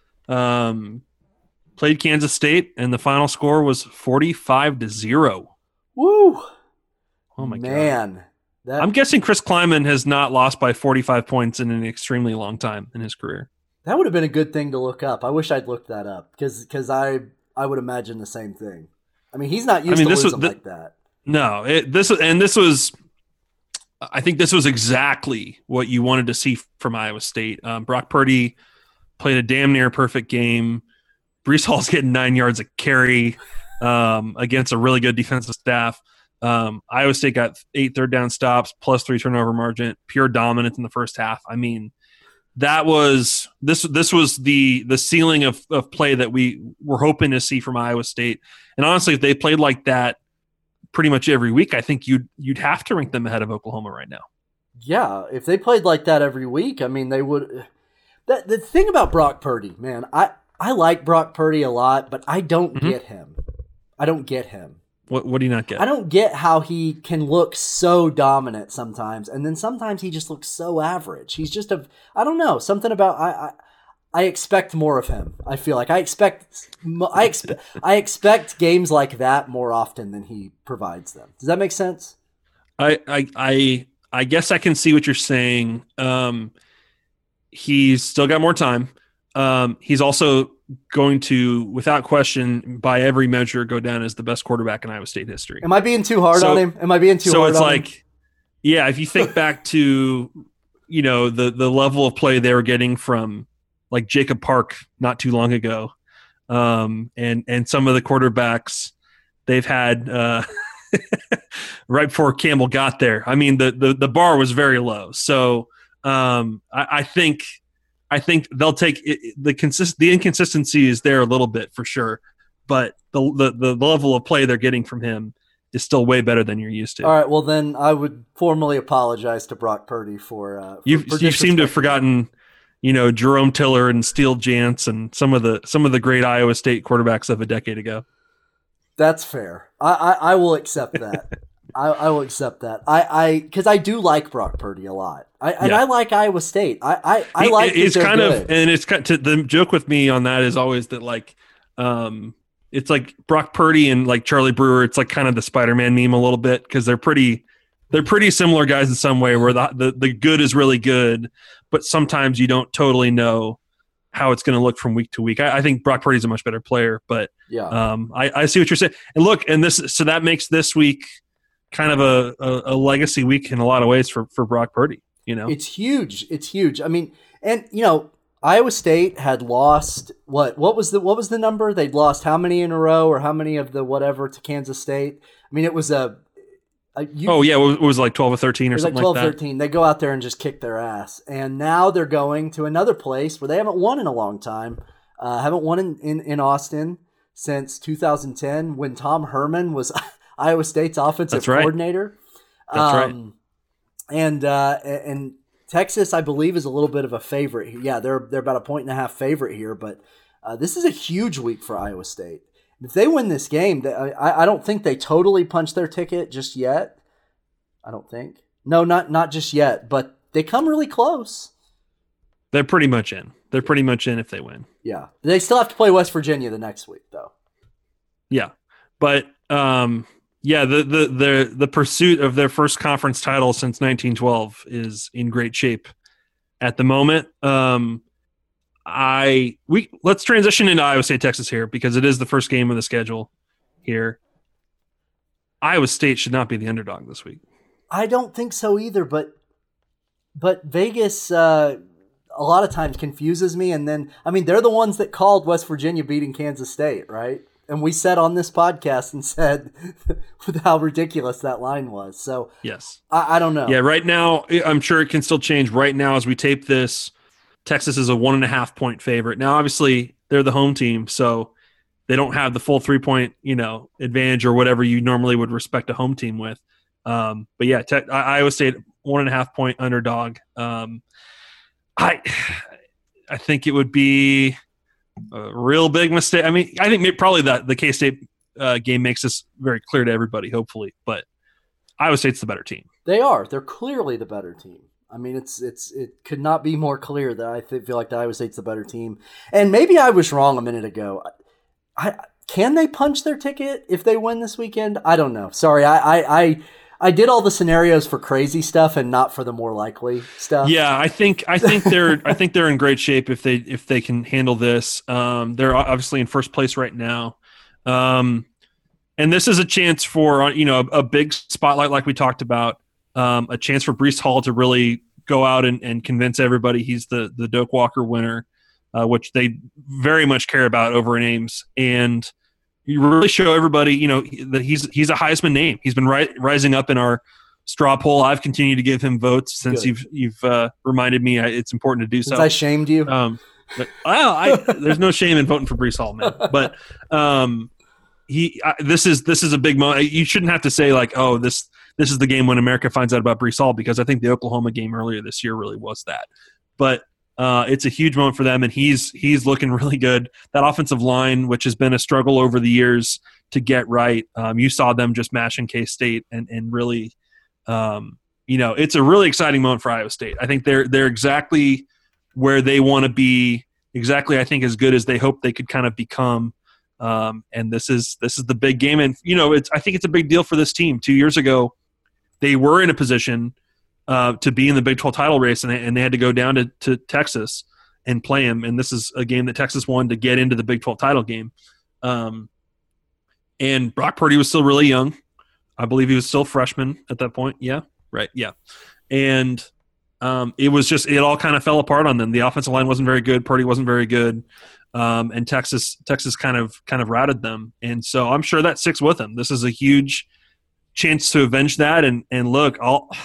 Played Kansas State, and the final score was 45-0. Woo! Oh my man! God. I'm guessing Chris Kleiman has not lost by 45 points in an extremely long time in his career. That would have been a good thing to look up. I wish I'd looked that up because I would imagine the same thing. I mean, he's not used to losing like that. No, I think this was exactly what you wanted to see from Iowa State. Brock Purdy played a damn near perfect game. Breece Hall's getting 9 yards a carry against a really good defensive staff. Iowa State got 8 third down stops plus 3 turnover margin, pure dominance in the first half. I mean, that was this was the ceiling of play that we were hoping to see from Iowa State. And honestly, if they played like that pretty much every week, I think you'd have to rank them ahead of Oklahoma right now. Yeah, if they played like that every week, I mean, they would. The thing about Brock Purdy, man, I like Brock Purdy a lot, but I don't get him. I don't get him. What do you not get? I don't get how he can look so dominant sometimes, and then sometimes he just looks so average. He's just I don't know, something about I expect more of him. I feel like I expect games like that more often than he provides them. Does that make sense? I guess I can see what you're saying. He's still got more time. He's also going to, without question, by every measure, go down as the best quarterback in Iowa State history. Am I being too hard on him? So it's like, yeah, if you think back to, the level of play they were getting from like Jacob Park not too long ago, and some of the quarterbacks they've had right before Campbell got there. I mean, the bar was very low. So I think they'll take it, the inconsistency is there a little bit for sure, but the level of play they're getting from him is still way better than you're used to. All right, well then I would formally apologize to Brock Purdy for you seem to have forgotten, Jerome Tiller and Steele Jantz and some of the great Iowa State quarterbacks of a decade ago. That's fair. I will accept that. I will accept that. Because I do like Brock Purdy a lot. I like Iowa State. I like. It's kind of, and it's kind of, the joke with me on that is always that like, it's like Brock Purdy and like Charlie Brewer. It's like kind of the Spider-Man meme a little bit because they're pretty similar guys in some way. Where the good is really good, but sometimes you don't totally know how it's going to look from week to week. I think Brock Purdy's a much better player, but yeah, I see what you're saying. And look, so that makes this week kind of a legacy week in a lot of ways for Brock Purdy. It's huge. It's huge. I mean, and Iowa State had lost what was the number? They'd lost how many in a row or how many of the whatever to Kansas State? I mean, it was it was like 12 or 13 or something like 12, 13. They go out there and just kick their ass. And now they're going to another place where they haven't won in a long time. Haven't won in Austin since 2010 when Tom Herman was Iowa State's offensive coordinator. That's right. And Texas, I believe, is a little bit of a favorite. Yeah, they're about a 1.5 favorite here, but this is a huge week for Iowa State. If they win this game, I don't think they totally punch their ticket just yet. I don't think. No, not just yet, but they come really close. They're pretty much in. They're pretty much in if they win. Yeah. They still have to play West Virginia the next week, though. Yeah. But, the pursuit of their first conference title since 1912 is in great shape at the moment. Let's transition into Iowa State, Texas here, because it is the first game of the schedule here. Iowa State should not be the underdog this week. I don't think so either, but Vegas a lot of times confuses me. And then, I mean, they're the ones that called West Virginia beating Kansas State, right? And we said on this podcast and said how ridiculous that line was. So yes, I don't know. Yeah, right now, I'm sure it can still change. Right now, as we tape this, Texas is a 1.5 point favorite. Now, obviously, they're the home team, so they don't have the full 3 point, advantage or whatever you normally would respect a home team with. But yeah, Iowa State 1.5 point underdog. I think it would be a real big mistake. I mean, I think probably the K-State game makes this very clear to everybody, hopefully. But Iowa State's the better team. They are. They're clearly the better team. I mean, it could not be more clear that I feel like the Iowa State's the better team. And maybe I was wrong a minute ago. Can they punch their ticket if they win this weekend? I don't know. Sorry, I did all the scenarios for crazy stuff and not for the more likely stuff. Yeah, I think they're in great shape if they can handle this. They're obviously in first place right now, and this is a chance for a big spotlight like we talked about. A chance for Breece Hall to really go out and convince everybody he's the Doak Walker winner, which they very much care about over in Ames, and you really show everybody that he's a Heisman name. He's been rising up in our straw poll. I've continued to give him votes since Good. you've reminded me it's important to do so. Since I shamed you. There's no shame in voting for Breece Hall, man. But this is a big moment. You shouldn't have to say like, oh, this is the game when America finds out about Breece Hall, because I think the Oklahoma game earlier this year really was that. But it's a huge moment for them, and he's looking really good. That offensive line, which has been a struggle over the years to get right, you saw them just mashing K-State and really, it's a really exciting moment for Iowa State. I think they're exactly where they want to be, exactly I think as good as they hope they could kind of become. And this is the big game, and I think it's a big deal for this team. 2 years ago, they were in a position to be in the Big 12 title race, and they had to go down to Texas and play him. And this is a game that Texas won to get into the Big 12 title game. And Brock Purdy was still really young. I believe he was still a freshman at that point. Yeah, right. Yeah. And it all kind of fell apart on them. The offensive line wasn't very good. Purdy wasn't very good. And Texas kind of routed them. And so I'm sure that sticks with them. This is a huge chance to avenge that. And look,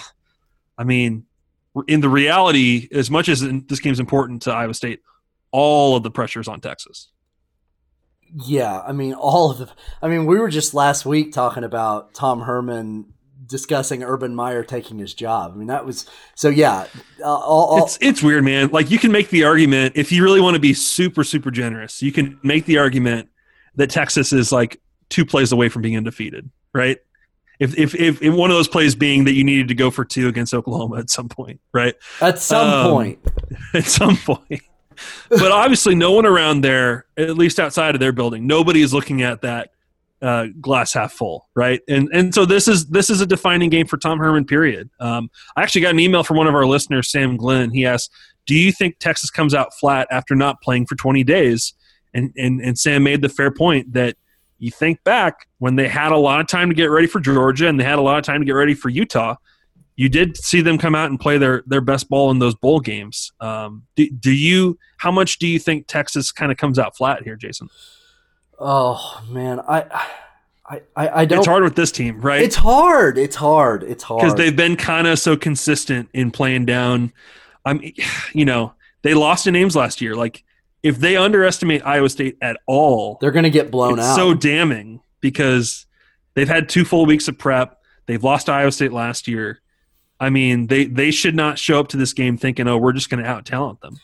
in the reality, as much as this game's important to Iowa State, all of the pressure is on Texas. Yeah, we were just last week talking about Tom Herman discussing Urban Meyer taking his job. I mean, that was so. Yeah, it's weird, man. Like, you can make the argument, if you really want to be super, super generous, you can make the argument that Texas is like 2 plays away from being undefeated, right? If one of those plays being that you needed to go for 2 against Oklahoma at some point, right? At some point. At some point. But obviously no one around there, at least outside of their building, nobody is looking at that glass half full, right? And so this is a defining game for Tom Herman, period. I actually got an email from one of our listeners, Sam Glenn. He asked, do you think Texas comes out flat after not playing for 20 days? And Sam made the fair point that you think back when they had a lot of time to get ready for Georgia and they had a lot of time to get ready for Utah, you did see them come out and play their best ball in those bowl games. How much do you think Texas kind of comes out flat here, Jason? Oh man, I don't. It's hard with this team, right? It's hard because they've been kind of so consistent in playing down. They lost in Ames last year. Like, if they underestimate Iowa State at all, they're going to get blown out. So damning, because They've had 2 full weeks of prep. They've lost to Iowa State last year. I mean, they should not show up to this game thinking, oh, we're just going to out-talent them.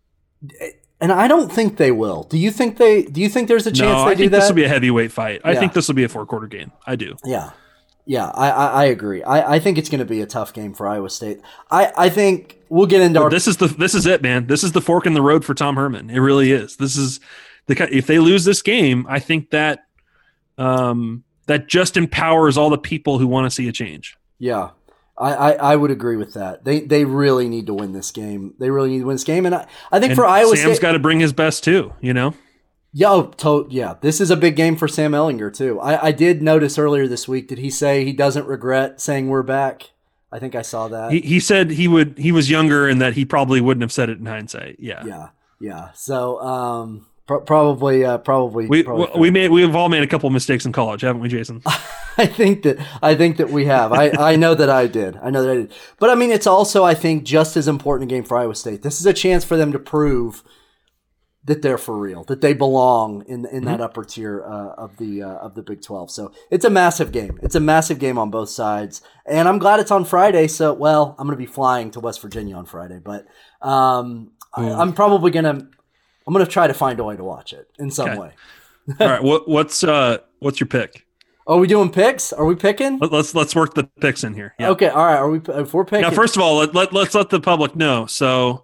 And I don't think they will. Do you think there's a chance they do that? No, I think this will be a heavyweight fight. I think this will be a 4-quarter game. I do. Yeah. Yeah, I agree. I think it's going to be a tough game for Iowa State. I think we'll get into this is it, man. This is the fork in the road for Tom Herman. It really is. This is if they lose this game, I think that that just empowers all the people who want to see a change. Yeah. I would agree with that. They really need to win this game. They really need to win this game. And I think for Iowa State, Sam's got to bring his best too, you know? Yeah, this is a big game for Sam Ehlinger too. I did notice earlier this week, did he say he doesn't regret saying we're back? I think I saw that. He said he was younger and that he probably wouldn't have said it in hindsight. Yeah. Yeah. So probably we've all made a couple mistakes in college, haven't we, Jason? I think that we have. I know that I did. But I mean, it's also, I think, just as important a game for Iowa State. This is a chance for them to prove that they're for real, that they belong in that upper tier of the Big 12. So it's a massive game. It's a massive game on both sides, and I'm glad it's on Friday. So, well, I'm going to be flying to West Virginia on Friday, but I'm probably going to try to find a way to watch it in some way. All right, what's your pick? Are we doing picks? Are we picking? Let's work the picks in here. Yeah. Okay. All right. If we're picking now, first of all, let's let the public know. So,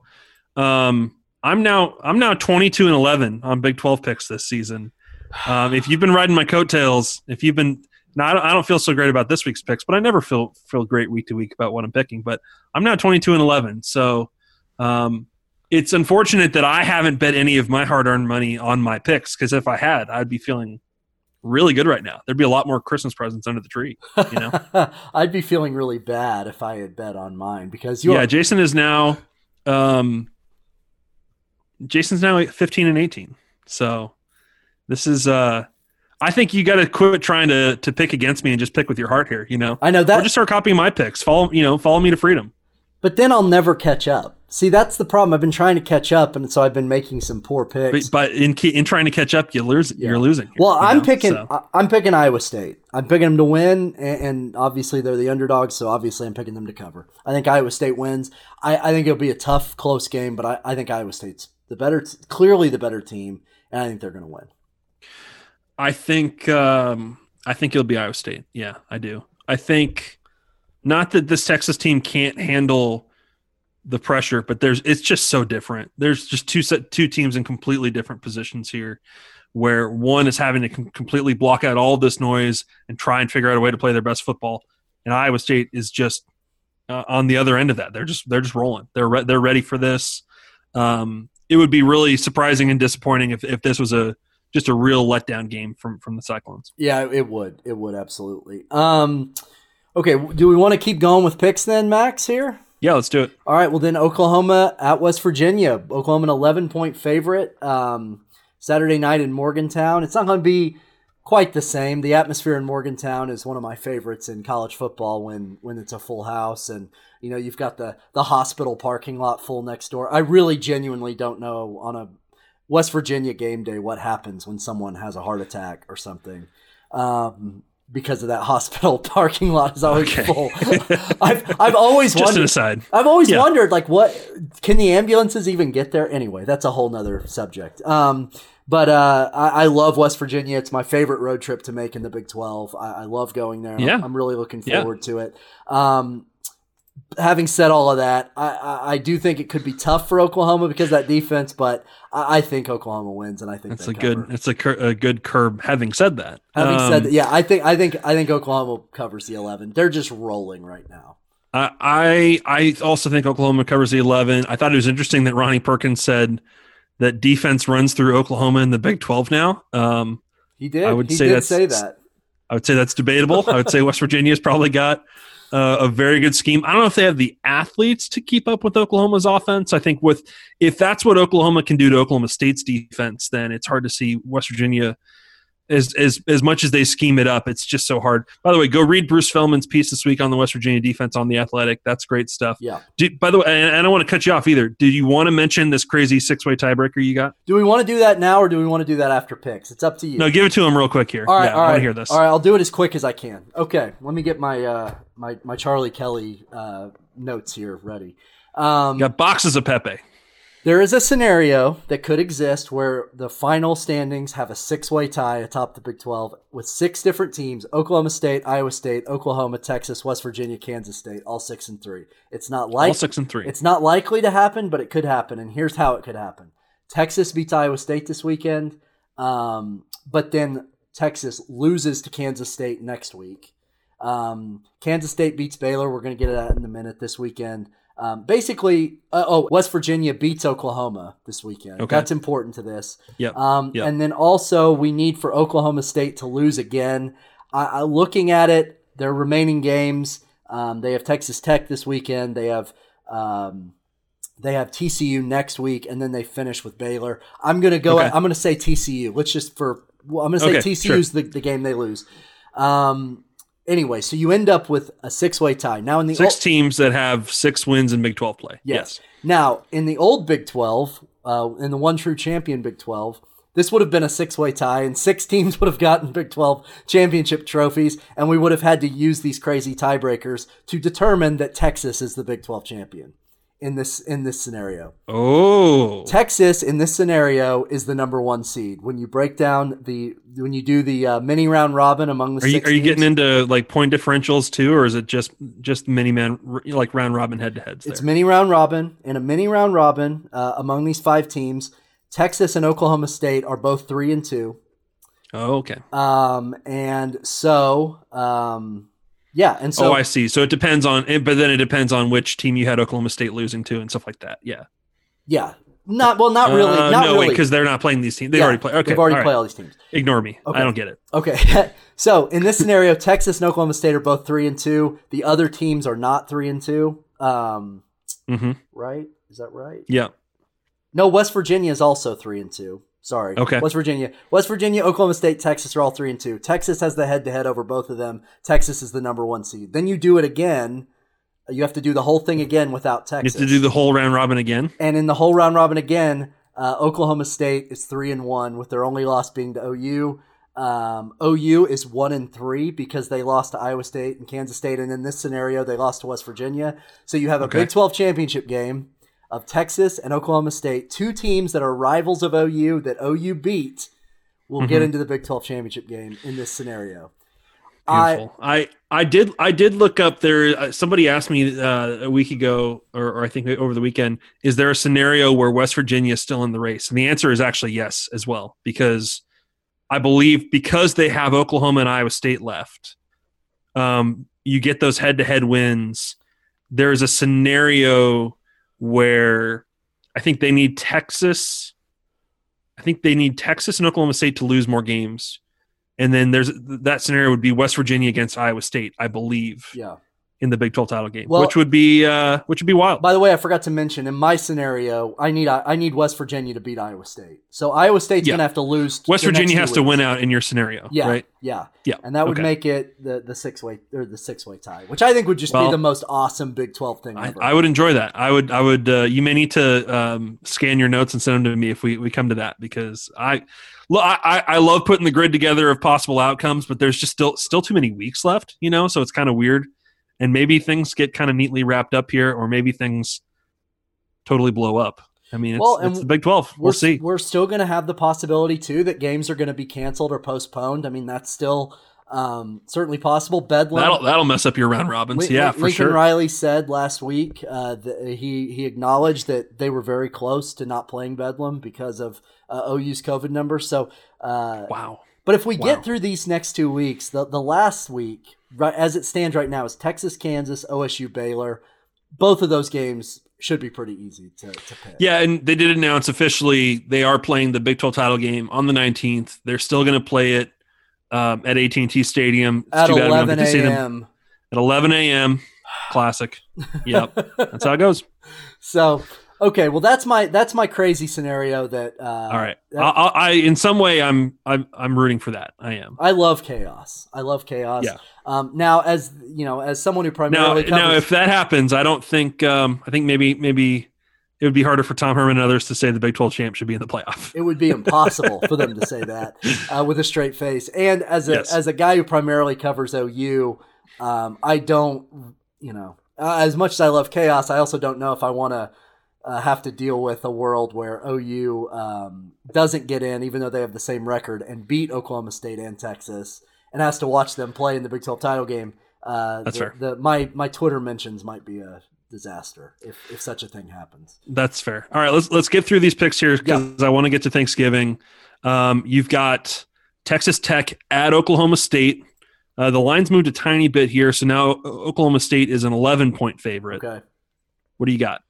I'm now 22-11 on Big 12 picks this season. If you've been riding my coattails, I don't feel so great about this week's picks, but I never feel great week to week about what I'm picking. But I'm now 22-11, so it's unfortunate that I haven't bet any of my hard-earned money on my picks, because if I had, I'd be feeling really good right now. There'd be a lot more Christmas presents under the tree. You know, I'd be feeling really bad if I had bet on mine, because Jason is now. Jason's now 15-18. So this is I think you got to quit trying to pick against me and just pick with your heart here, you know. I know that. Or just start copying my picks. Follow me to freedom. But then I'll never catch up. See, that's the problem. I've been trying to catch up, and so I've been making some poor picks. But in trying to catch up, you're losing. Here, well, I'm picking Iowa State. I'm picking them to win, and obviously they're the underdogs, so obviously I'm picking them to cover. I think Iowa State wins. I think it'll be a tough, close game, but I think Iowa State's clearly the better team, and I think they're going to win. I think it'll be Iowa State. Yeah, I do. I think not that this Texas team can't handle the pressure, but it's just so different. There's just two teams in completely different positions here, where one is having to completely block out all of this noise and try and figure out a way to play their best football, and Iowa State is just on the other end of that. They're just rolling. They're ready for this. It would be really surprising and disappointing if this was just a real letdown game from the Cyclones. Yeah, it would. It would, absolutely. Okay, do we want to keep going with picks then, Max, here? Yeah, let's do it. All right, well then Oklahoma at West Virginia. Oklahoma an 11-point favorite. Saturday night in Morgantown. It's not going to be quite the same. The atmosphere in Morgantown is one of my favorites in college football when it's a full house, and you know, you've got the hospital parking lot full next door. I really genuinely don't know on a West Virginia game day what happens when someone has a heart attack or something. Because of that hospital parking lot is always full. I've always just wondered. An aside. I've always wondered, like, what can the ambulances even get there? Anyway, that's a whole nother subject. But I love West Virginia. It's my favorite road trip to make in the Big 12. I love going there. Yeah. I'm really looking forward to it. Having said all of that, I do think it could be tough for Oklahoma because of that defense, but I think Oklahoma wins, and I think it's a good curb. Having said that, I think Oklahoma covers the 11. They're just rolling right now. I also think Oklahoma covers the 11. I thought it was interesting that Ronnie Perkins said that defense runs through Oklahoma in the Big 12 now. He did. I would say that. I would say that's debatable. I would say West Virginia's probably got a very good scheme. I don't know if they have the athletes to keep up with Oklahoma's offense. I think if that's what Oklahoma can do to Oklahoma State's defense, then it's hard to see West Virginia as much as they scheme it up, it's just so hard. By the way, go read Bruce Feldman's piece this week on the West Virginia defense on The Athletic. That's great stuff. Yeah. By the way, and I don't want to cut you off either. Do you want to mention this crazy 6-way tiebreaker you got? Do we want to do that now, or do we want to do that after picks? It's up to you. No, give it to him real quick here. All right, I want to hear this. All right, I'll do it as quick as I can. Okay, let me get my my Charlie Kelly notes here ready. Got boxes of Pepe. There is a scenario that could exist where the final standings have a 6-way tie atop the Big 12 with 6 different teams: Oklahoma State, Iowa State, Oklahoma, Texas, West Virginia, Kansas State, all 6-3. It's not All 6-3. It's not likely to happen, but it could happen, and here's how it could happen. Texas beats Iowa State this weekend, but then Texas loses to Kansas State next week. Kansas State beats Baylor. We're going to get to that in a minute this weekend. West Virginia beats Oklahoma this weekend. Okay. That's important to this. Yep. And then also we need for Oklahoma State to lose again. Looking at it, their remaining games, they have Texas Tech this weekend. They have TCU next week, and then they finish with Baylor. I'm going to say TCU. I'm going to say TCU's the game they lose. Anyway, so you end up with a 6-way tie. Now in the 6 teams that have 6 wins in Big 12 play. Yes. Now, in the old Big 12, in the one true champion Big 12, this would have been a 6-way tie, and 6 teams would have gotten Big 12 championship trophies, and we would have had to use these crazy tiebreakers to determine that Texas is the Big 12 champion in this scenario. Oh. Texas, in this scenario, is the number 1 seed. When you break down when you do the mini round robin among the 6 teams. Are you getting into like point differentials too, or is it just mini man like round robin head to heads? It's mini round robin. In a mini round robin among these 5 teams, Texas and Oklahoma State are both 3-2. Oh, okay. And so I see. So it depends it depends on which team you had Oklahoma State losing to and stuff like that. Yeah. Yeah. Not really. Because they're not playing these teams. They've already played. Okay. They've already played all these teams. Ignore me. Okay. I don't get it. Okay. So in this scenario, Texas and Oklahoma State are both 3-2. The other teams are not 3-2. Right? Is that right? Yeah. No, West Virginia is also 3-2. Sorry. Okay. West Virginia, Oklahoma State, Texas are all 3-2. Texas has the head-to-head over both of them. Texas is the number 1 seed. Then you do it again. You have to do the whole thing again without Texas. You have to do the whole round robin again. And in the whole round robin again, Oklahoma State is 3-1 with their only loss being to OU. OU is 1-3 because they lost to Iowa State and Kansas State, and in this scenario, they lost to West Virginia. So you have a Big 12 championship game of Texas and Oklahoma State, 2 teams that are rivals of OU that OU beat will get into the Big 12 championship game in this scenario. Beautiful. I did look up there. Somebody asked me a week ago, or I think over the weekend, is there a scenario where West Virginia is still in the race? And the answer is actually yes as well, because I believe because they have Oklahoma and Iowa State left, you get those head-to-head wins. There's a scenario where I think they need Texas. I think they need Texas and Oklahoma State to lose more games. And then there's that scenario would be West Virginia against Iowa State, I believe. Yeah. In the Big 12 title game, which would be wild. By the way, I forgot to mention in my scenario, I need West Virginia to beat Iowa State. So Iowa State's going to have to lose. West Virginia has to win out in your scenario. Yeah, right? Yeah. And that would make it the 6-way or the 6-way tie, which I think would just be the most awesome Big 12 thing ever. I would enjoy that. I would. You may need to scan your notes and send them to me if we come to that, because I love putting the grid together of possible outcomes, but there's just still too many weeks left, so it's kind of weird. And maybe things get kind of neatly wrapped up here, or maybe things totally blow up. I mean, it's the Big 12. We'll see. We're still going to have the possibility, too, that games are going to be canceled or postponed. I mean, that's still certainly possible. Bedlam. That'll mess up your round robins. For sure. Lincoln Riley said last week that he acknowledged that they were very close to not playing Bedlam because of OU's COVID numbers. So, wow. But if we get through these next 2 weeks, the last week, right, as it stands right now, is Texas, Kansas, OSU, Baylor. Both of those games should be pretty easy to pick. Yeah, and they did announce officially they are playing the Big 12 title game on the 19th. They're still going to play it at AT&T Stadium. It's at 11 a.m. At 11 a.m. Classic. Yep. That's how it goes. So, Okay, well that's my crazy scenario that. All right, I in some way I'm rooting for that. I am. I love chaos. Yeah. Now, as you know, as someone who primarily now, if that happens, I don't think. I think maybe it would be harder for Tom Herman and others to say the Big 12 champ should be in the playoff. It would be impossible for them to say that with a straight face. And as a guy who primarily covers OU, I don't, as much as I love chaos, I also don't know if I want to have to deal with a world where OU doesn't get in, even though they have the same record, and beat Oklahoma State and Texas, and has to watch them play in the Big 12 title game. That's fair. My Twitter mentions might be a disaster if such a thing happens. That's fair. All right, let's get through these picks here because I want to get to Thanksgiving. You've got Texas Tech at Oklahoma State. The line's moved a tiny bit here, so now Oklahoma State is an 11-point favorite. Okay. What do you got?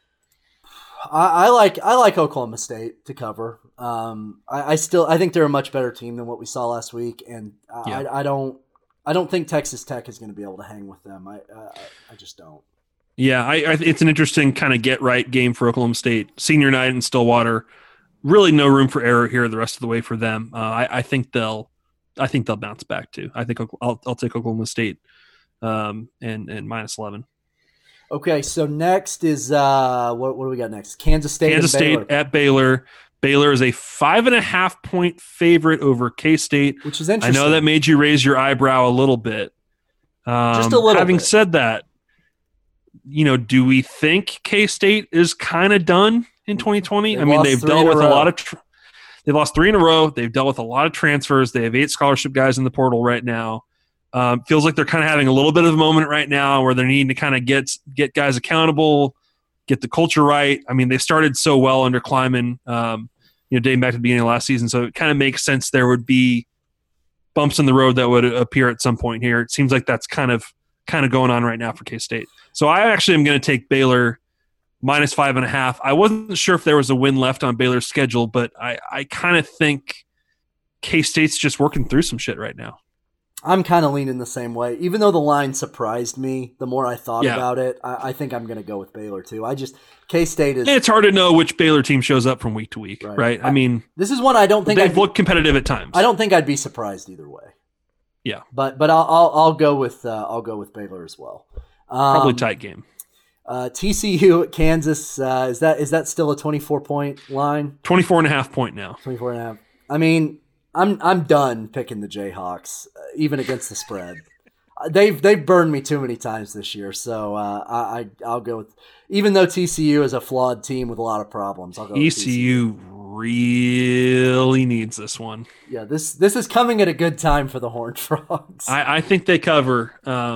I like Oklahoma State to cover. I think they're a much better team than what we saw last week, and I don't think Texas Tech is going to be able to hang with them. I just don't. Yeah, it's an interesting kind of get-right game for Oklahoma State. Senior night in Stillwater, really no room for error here the rest of the way for them. I think they'll bounce back too. I think I'll take Oklahoma State and minus 11. Okay, so next is what do we got next? Kansas State at Baylor. Baylor is a 5.5-point favorite over K-State, which is interesting. I know that made you raise your eyebrow a little bit. Just a little. Having said that, do we think K-State is kind of done in 2020? They've dealt with a lot of they've lost 3 in a row. They've dealt with a lot of transfers. They have 8 scholarship guys in the portal right now. Feels like they're kind of having a little bit of a moment right now where they're needing to kind of get guys accountable, get the culture right. They started so well under Kleiman, dating back to the beginning of last season. So it kind of makes sense there would be bumps in the road that would appear at some point here. It seems like that's kind of going on right now for K-State. So I actually am going to take Baylor minus 5.5. I wasn't sure if there was a win left on Baylor's schedule, but I kind of think K-State's just working through some shit right now. I'm kind of leaning the same way. Even though the line surprised me, the more I thought about it, I think I'm going to go with Baylor too. K-State is... It's hard to know which Baylor team shows up from week to week, right? This is one I don't think... They've looked competitive at times. I don't think I'd be surprised either way. Yeah. But I'll go with Baylor as well. Probably tight game. TCU at Kansas, is that still a 24-point line? 24.5 point now. 24.5. I'm done picking the Jayhawks, even against the spread. They've burned me too many times this year, so I'll go with. Even though TCU is a flawed team with a lot of problems, I'll go. ECU with TCU. Really needs this one. Yeah, this is coming at a good time for the Horned Frogs. I think they cover.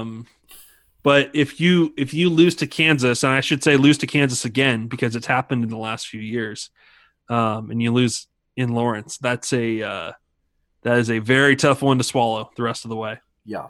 But if you lose to Kansas, and I should say lose to Kansas again because it's happened in the last few years, and you lose in Lawrence, that is a very tough one to swallow the rest of the way. Yeah.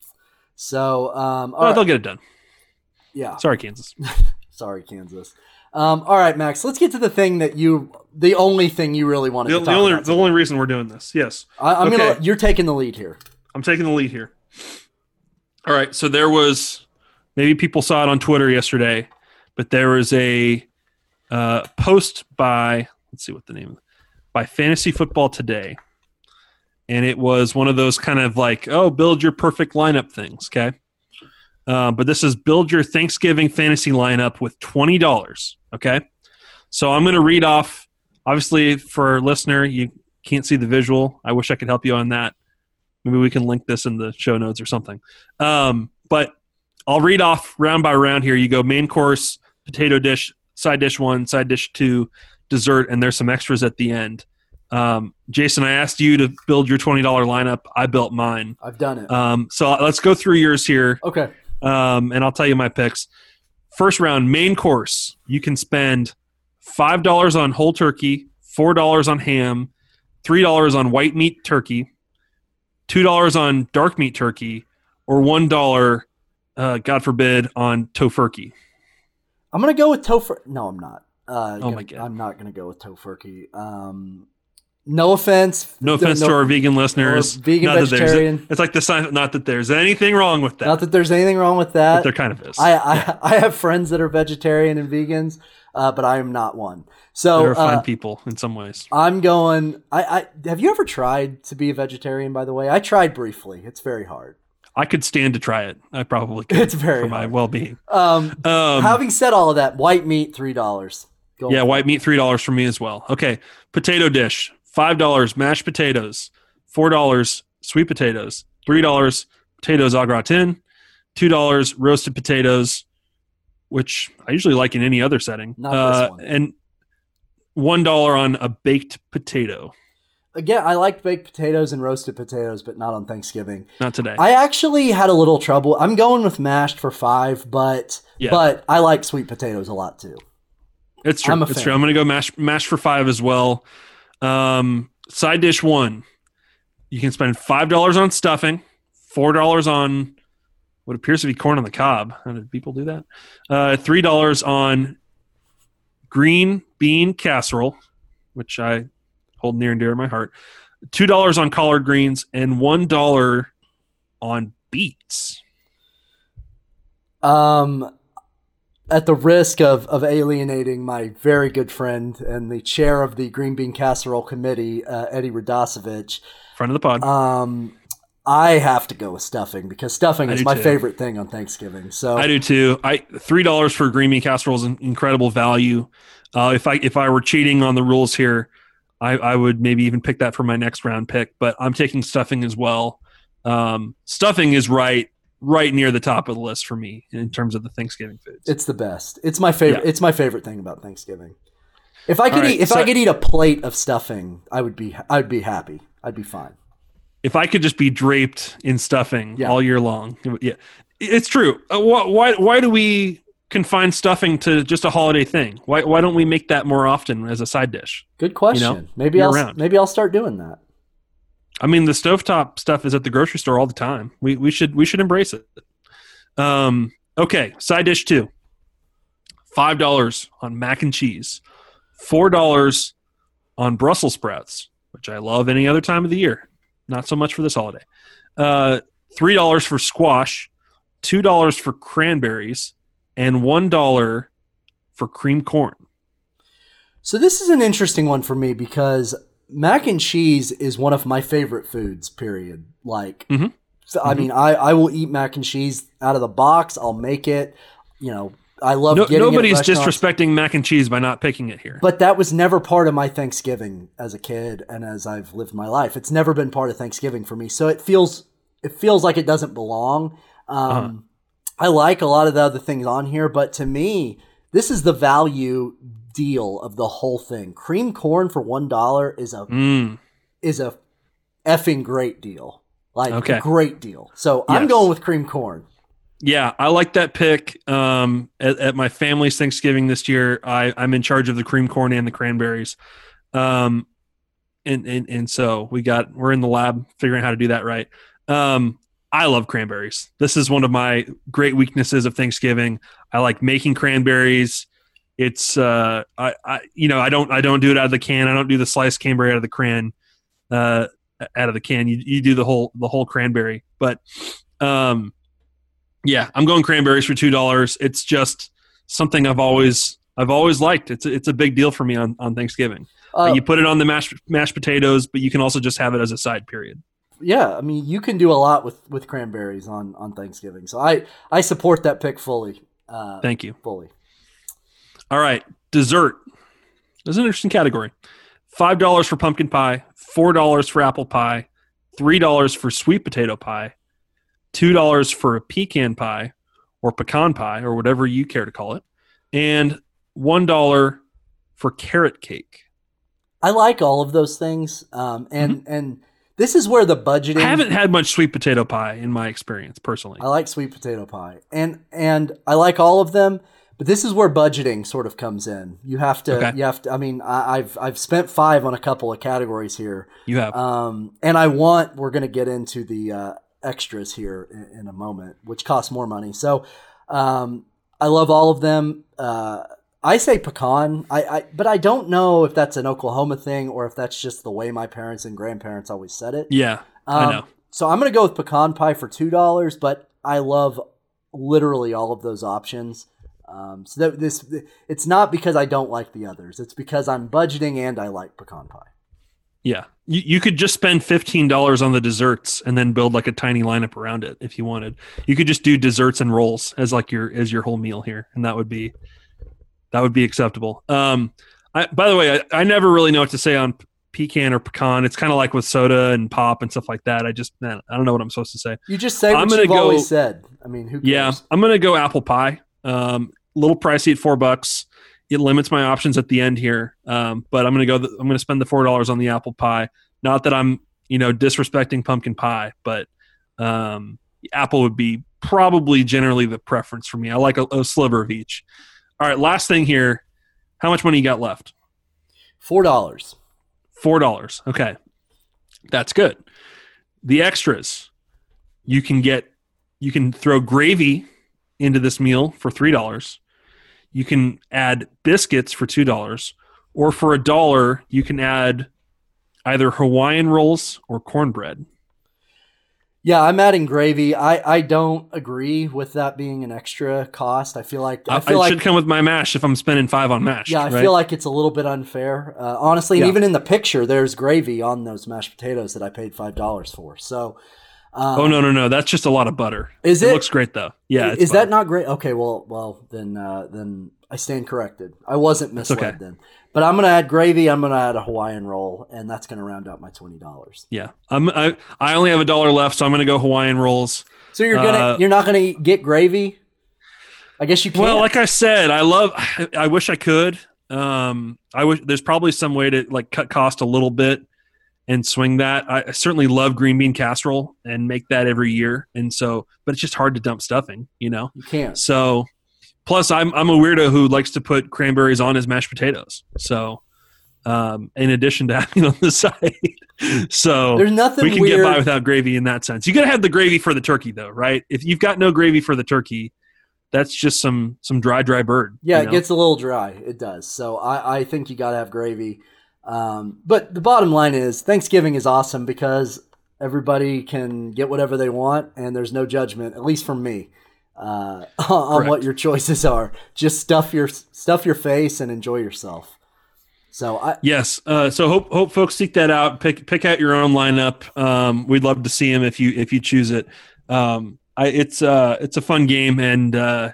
So they'll get it done. Yeah. Sorry, Kansas. Sorry, Kansas. All right, Max. Let's get to the thing the only thing you really wanted to talk about. The only reason we're doing this. Yes. You're taking the lead here. I'm taking the lead here. All right. So there was, maybe people saw it on Twitter yesterday, but there was a post by, let's see what the name, by Fantasy Football Today. And it was one of those kind of like, build your perfect lineup things. Okay. But this is build your Thanksgiving fantasy lineup with $20. Okay. So I'm going to read off, obviously for our listener, you can't see the visual. I wish I could help you on that. Maybe we can link this in the show notes or something. But I'll read off round by round here. You go main course, potato dish, side dish 1, side dish 2, dessert, and there's some extras at the end. Jason, I asked you to build your $20 lineup. I built mine. I've done it. So let's go through yours here. Okay. And I'll tell you my picks. First round, main course. You can spend $5 on whole turkey, $4 on ham, $3 on white meat turkey, $2 on dark meat turkey, or $1, God forbid, on tofurkey. I'm going to go with tofurkey. No, I'm not. Oh my God. I'm not going to go with tofurkey. No offense. No offense to our vegan listeners. Vegan, vegetarian. It's like the sign. Not that there's anything wrong with that. Not that there's anything wrong with that. But there kind of is. I have friends that are vegetarian and vegans. but I am not one. So There are fine people in some ways. I'm going. I have you ever tried to be a vegetarian? By the way, I tried briefly. It's very hard. I could stand to try it. I probably could. It's very for my hard. well-being. Having said all of that, white meat $3. Yeah, white meat $3 for me as well. Okay, potato dish $5 mashed potatoes, $4 sweet potatoes, $3 potatoes au gratin, $2 roasted potatoes, which I usually like in any other setting, Not this one. and $1 on a baked potato. Again, I like baked potatoes and roasted potatoes, but not on Thanksgiving. Not today. I actually had a little trouble. I'm going with mashed for $5, but I like sweet potatoes a lot too. It's true. It's true. I'm going to go mash for $5 as well. Side dish 1. You can spend $5 on stuffing, $4 on what appears to be corn on the cob. How did people do that? $3 on green bean casserole, which I hold near and dear to my heart. $2 on collard greens and $1 on beets. At the risk of alienating my very good friend and the chair of the Green Bean Casserole Committee, Eddie Radosevich, Friend of the pod. I have to go with stuffing because stuffing is my too. favorite thing on Thanksgiving. So I do too. $3 for green bean casserole is an incredible value. If I were cheating on the rules here, I would maybe even pick that for my next round pick. But I'm taking stuffing as well. Stuffing is right near the top of the list for me in terms of the Thanksgiving foods. It's the best. It's my favorite. Yeah. It's my favorite thing about Thanksgiving. If I could I could eat a plate of stuffing, I'd be happy. I'd be fine. If I could just be draped in stuffing Yeah. all year long, yeah, it's true. Why do we confine stuffing to just a holiday thing? Why don't we make that more often as a side dish? Good question. You know, maybe year-round. I'll start doing that. I mean, the stovetop stuff is at the grocery store all the time. We should embrace it. Okay, side dish 2. $5 on mac and cheese, $4 on Brussels sprouts, which I love any other time of the year. Not so much for this holiday. $3 for squash, $2 for cranberries, and $1 for cream corn. So this is an interesting one for me because mac and cheese is one of my favorite foods, period. Like, I mean, I will eat mac and cheese out of the box. I'll make it. You know, I love getting Nobody's it at restaurants. disrespecting mac and cheese by not picking it here. But that was never part of my Thanksgiving as a kid and as I've lived my life. It's never been part of Thanksgiving for me. So it feels like it doesn't belong. I like a lot of the other things on here, but to me, this is the value deal of the whole thing. Cream corn for $1 is a effing great deal. Like a great deal. So I'm going with cream corn. Yeah, I like that pick. At my family's Thanksgiving this year, I'm in charge of the cream corn and the cranberries. And so we're in the lab figuring out how to do that right. I love cranberries. This is one of my great weaknesses of Thanksgiving. I like making cranberries. It's I don't do it out of the can. I don't do the sliced cranberry out of the can. You do the whole cranberry. But yeah, I'm going cranberries for $2. It's just something I've always liked. It's a big deal for me on Thanksgiving. You put it on the mashed potatoes, but you can also just have it as a side period. Yeah, I mean, you can do a lot with cranberries on Thanksgiving. So I support that pick fully. Thank you. Fully. All right, dessert. This is an interesting category. $5 for pumpkin pie, $4 for apple pie, $3 for sweet potato pie, $2 for a pecan pie or pecan pie or whatever you care to call it, and $1 for carrot cake. I like all of those things, and this is where the budgeting. I haven't had much sweet potato pie in my experience personally. I like sweet potato pie, and I like all of them. But this is where budgeting sort of comes in. You have to. Okay. You have to. I mean, I've spent $5 on a couple of categories here. You have. And we're going to get into the extras here in a moment, which cost more money. So, I love all of them. I say pecan. But I don't know if that's an Oklahoma thing or if that's just the way my parents and grandparents always said it. Yeah, I know. So I'm going to go with pecan pie for $2, but I love literally all of those options. So it's not because I don't like the others. It's because I'm budgeting and I like pecan pie. Yeah. You could just spend $15 on the desserts and then build like a tiny lineup around it if you wanted. You could just do desserts and rolls as like your whole meal here, and that would be acceptable. By the way, I never really know what to say on pecan or pecan. It's kind of like with soda and pop and stuff like that. I don't know what I'm supposed to say. You just say what you've always said. I mean, who cares? Yeah, I'm gonna go apple pie. Little pricey at $4. It limits my options at the end here, but I'm gonna spend the $4 on the apple pie. Not that I'm disrespecting pumpkin pie, but apple would be probably generally the preference for me. I like a sliver of each. All right, last thing here. How much money you got left? $4. $4. Okay, that's good. The extras, you can throw gravy into this meal for $3. You can add biscuits for $2, or for $1, you can add either Hawaiian rolls or cornbread. Yeah, I'm adding gravy. I don't agree with that being an extra cost. I feel like it should come with my mash if I'm spending $5 on mash. Yeah, I feel like it's a little bit unfair, honestly. And even in the picture, there's gravy on those mashed potatoes that I paid $5 for. So. Oh no! That's just a lot of butter. Is it? It looks great though. Yeah. Is that not great? Okay. Well, then I stand corrected. I wasn't misled then. But I'm gonna add gravy. I'm gonna add a Hawaiian roll, and that's gonna round out my $20. Yeah. I only have $1 left, so I'm gonna go Hawaiian rolls. So you're not gonna get gravy? I guess you can. Well, like I said, I wish I could. I wish there's probably some way to like cut cost a little bit and swing that. I certainly love green bean casserole and make that every year. And so, but it's just hard to dump stuffing, You can't. So, plus I'm a weirdo who likes to put cranberries on his mashed potatoes. So, in addition to having on the side, so there's nothing we can weird. get by without gravy in that sense. You got to have the gravy for the turkey though, right? If you've got no gravy for the turkey, that's just some dry bird. Yeah, it gets a little dry. It does. So I think you got to have gravy. But the bottom line is Thanksgiving is awesome because everybody can get whatever they want and there's no judgment, at least from me, on what your choices are. Just stuff your face and enjoy yourself. So yes. So hope folks seek that out. Pick out your own lineup. We'd love to see them if you choose it. It's a fun game and,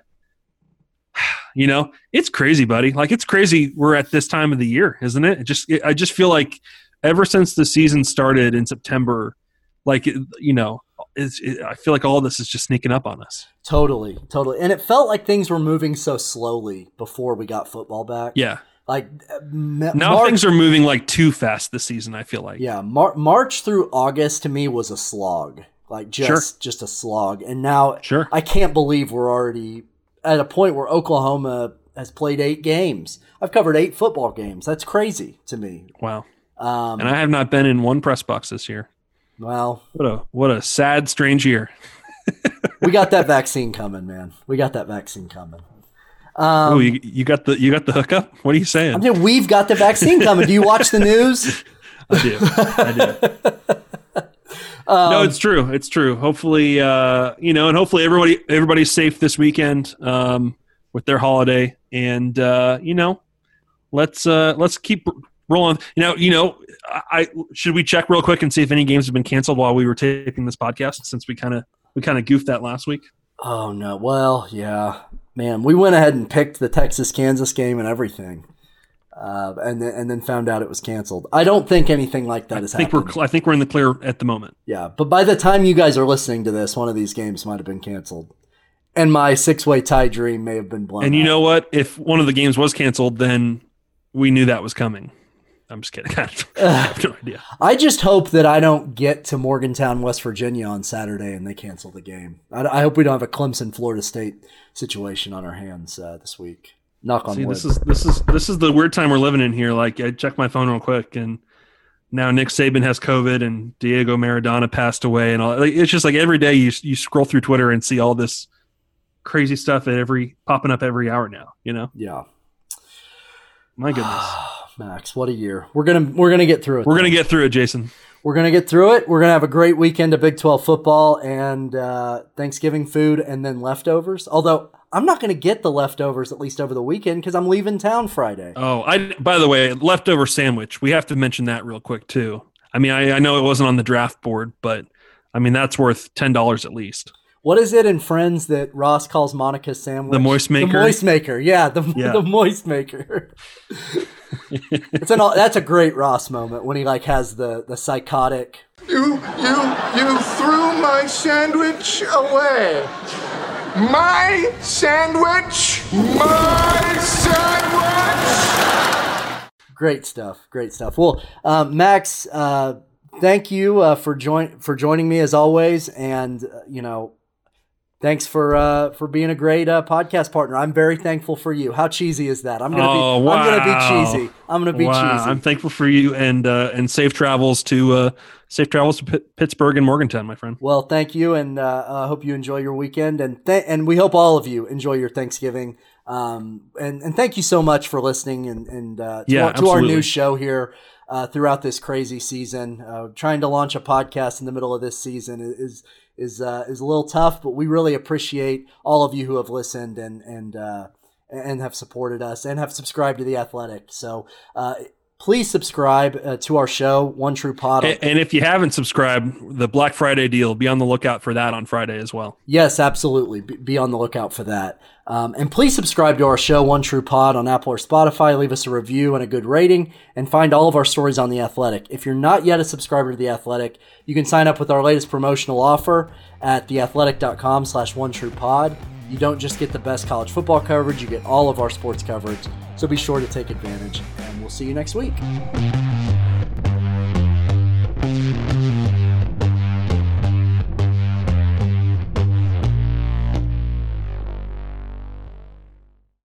it's crazy, buddy. Like it's crazy. We're at this time of the year, isn't it? I just feel like ever since the season started in September, I feel like all this is just sneaking up on us. Totally. And it felt like things were moving so slowly before we got football back. Yeah. Like now things are moving like too fast this season. I feel like. Yeah. March through August to me was a slog, like just a slog. And now I can't believe we're already at a point where Oklahoma has played 8 games. I've covered 8 football games. That's crazy to me. Wow. And I have not been in one press box this year. Well, what a sad, strange year. We got that vaccine coming, man. We got that vaccine coming. You got the hookup? What are you saying? I mean, we've got the vaccine coming. Do you watch the news? I do. No, it's true. It's true. Hopefully, and hopefully everybody's safe this weekend with their holiday, and let's keep rolling. Should we check real quick and see if any games have been canceled while we were taping this podcast? Since we kind of goofed that last week. Oh no! Well, yeah, man, we went ahead and picked the Texas-Kansas game and everything. And then found out it was canceled. I don't think anything like that has happened. I think we're in the clear at the moment. Yeah, but by the time you guys are listening to this, one of these games might have been canceled. And my 6-way tie dream may have been blown And out. You know what? If one of the games was canceled, then we knew that was coming. I'm just kidding. I have no idea. I just hope that I don't get to Morgantown, West Virginia on Saturday and they cancel the game. I hope we don't have a Clemson, Florida State situation on our hands this week. Knock on wood. This is the weird time we're living in here. Like I checked my phone real quick, and now Nick Saban has COVID, and Diego Maradona passed away, and all. It's just like every day you scroll through Twitter and see all this crazy stuff popping up every hour now. Yeah. My goodness, Max, what a year. We're gonna get through it. We're gonna get through it, Jason. We're gonna get through it. We're gonna have a great weekend of Big 12 football and Thanksgiving food, and then leftovers. Although I'm not going to get the leftovers at least over the weekend because I'm leaving town Friday. Oh, by the way, leftover sandwich. We have to mention that real quick too. I mean, I know it wasn't on the draft board, but I mean that's worth $10 at least. What is it in Friends that Ross calls Monica's sandwich? The moist maker. The moist maker. Yeah, the moist maker. That's a great Ross moment when he like has the psychotic. You threw my sandwich away. My sandwich. My sandwich. Great stuff. Well, Max, thank you for joining me as always, and thanks for being a great podcast partner. I'm very thankful for you. How cheesy is that? I'm gonna be cheesy. I'm thankful for you, and safe travels to Pittsburgh and Morgantown, my friend. Well, thank you, and I hope you enjoy your weekend, and we hope all of you enjoy your Thanksgiving. And thank you so much for listening and to our new show here throughout this crazy season. Trying to launch a podcast in the middle of this season is a little tough, but we really appreciate all of you who have listened and have supported us and have subscribed to The Athletic. So please subscribe to our show, One True Pod. And if you haven't subscribed, the Black Friday deal, be on the lookout for that on Friday as well. Yes, absolutely. Be on the lookout for that. And please subscribe to our show, One True Pod, on Apple or Spotify. Leave us a review and a good rating, and find all of our stories on The Athletic. If you're not yet a subscriber to The Athletic, you can sign up with our latest promotional offer at theathletic.com/OneTruePod. You don't just get the best college football coverage, you get all of our sports coverage. So be sure to take advantage, and we'll see you next week.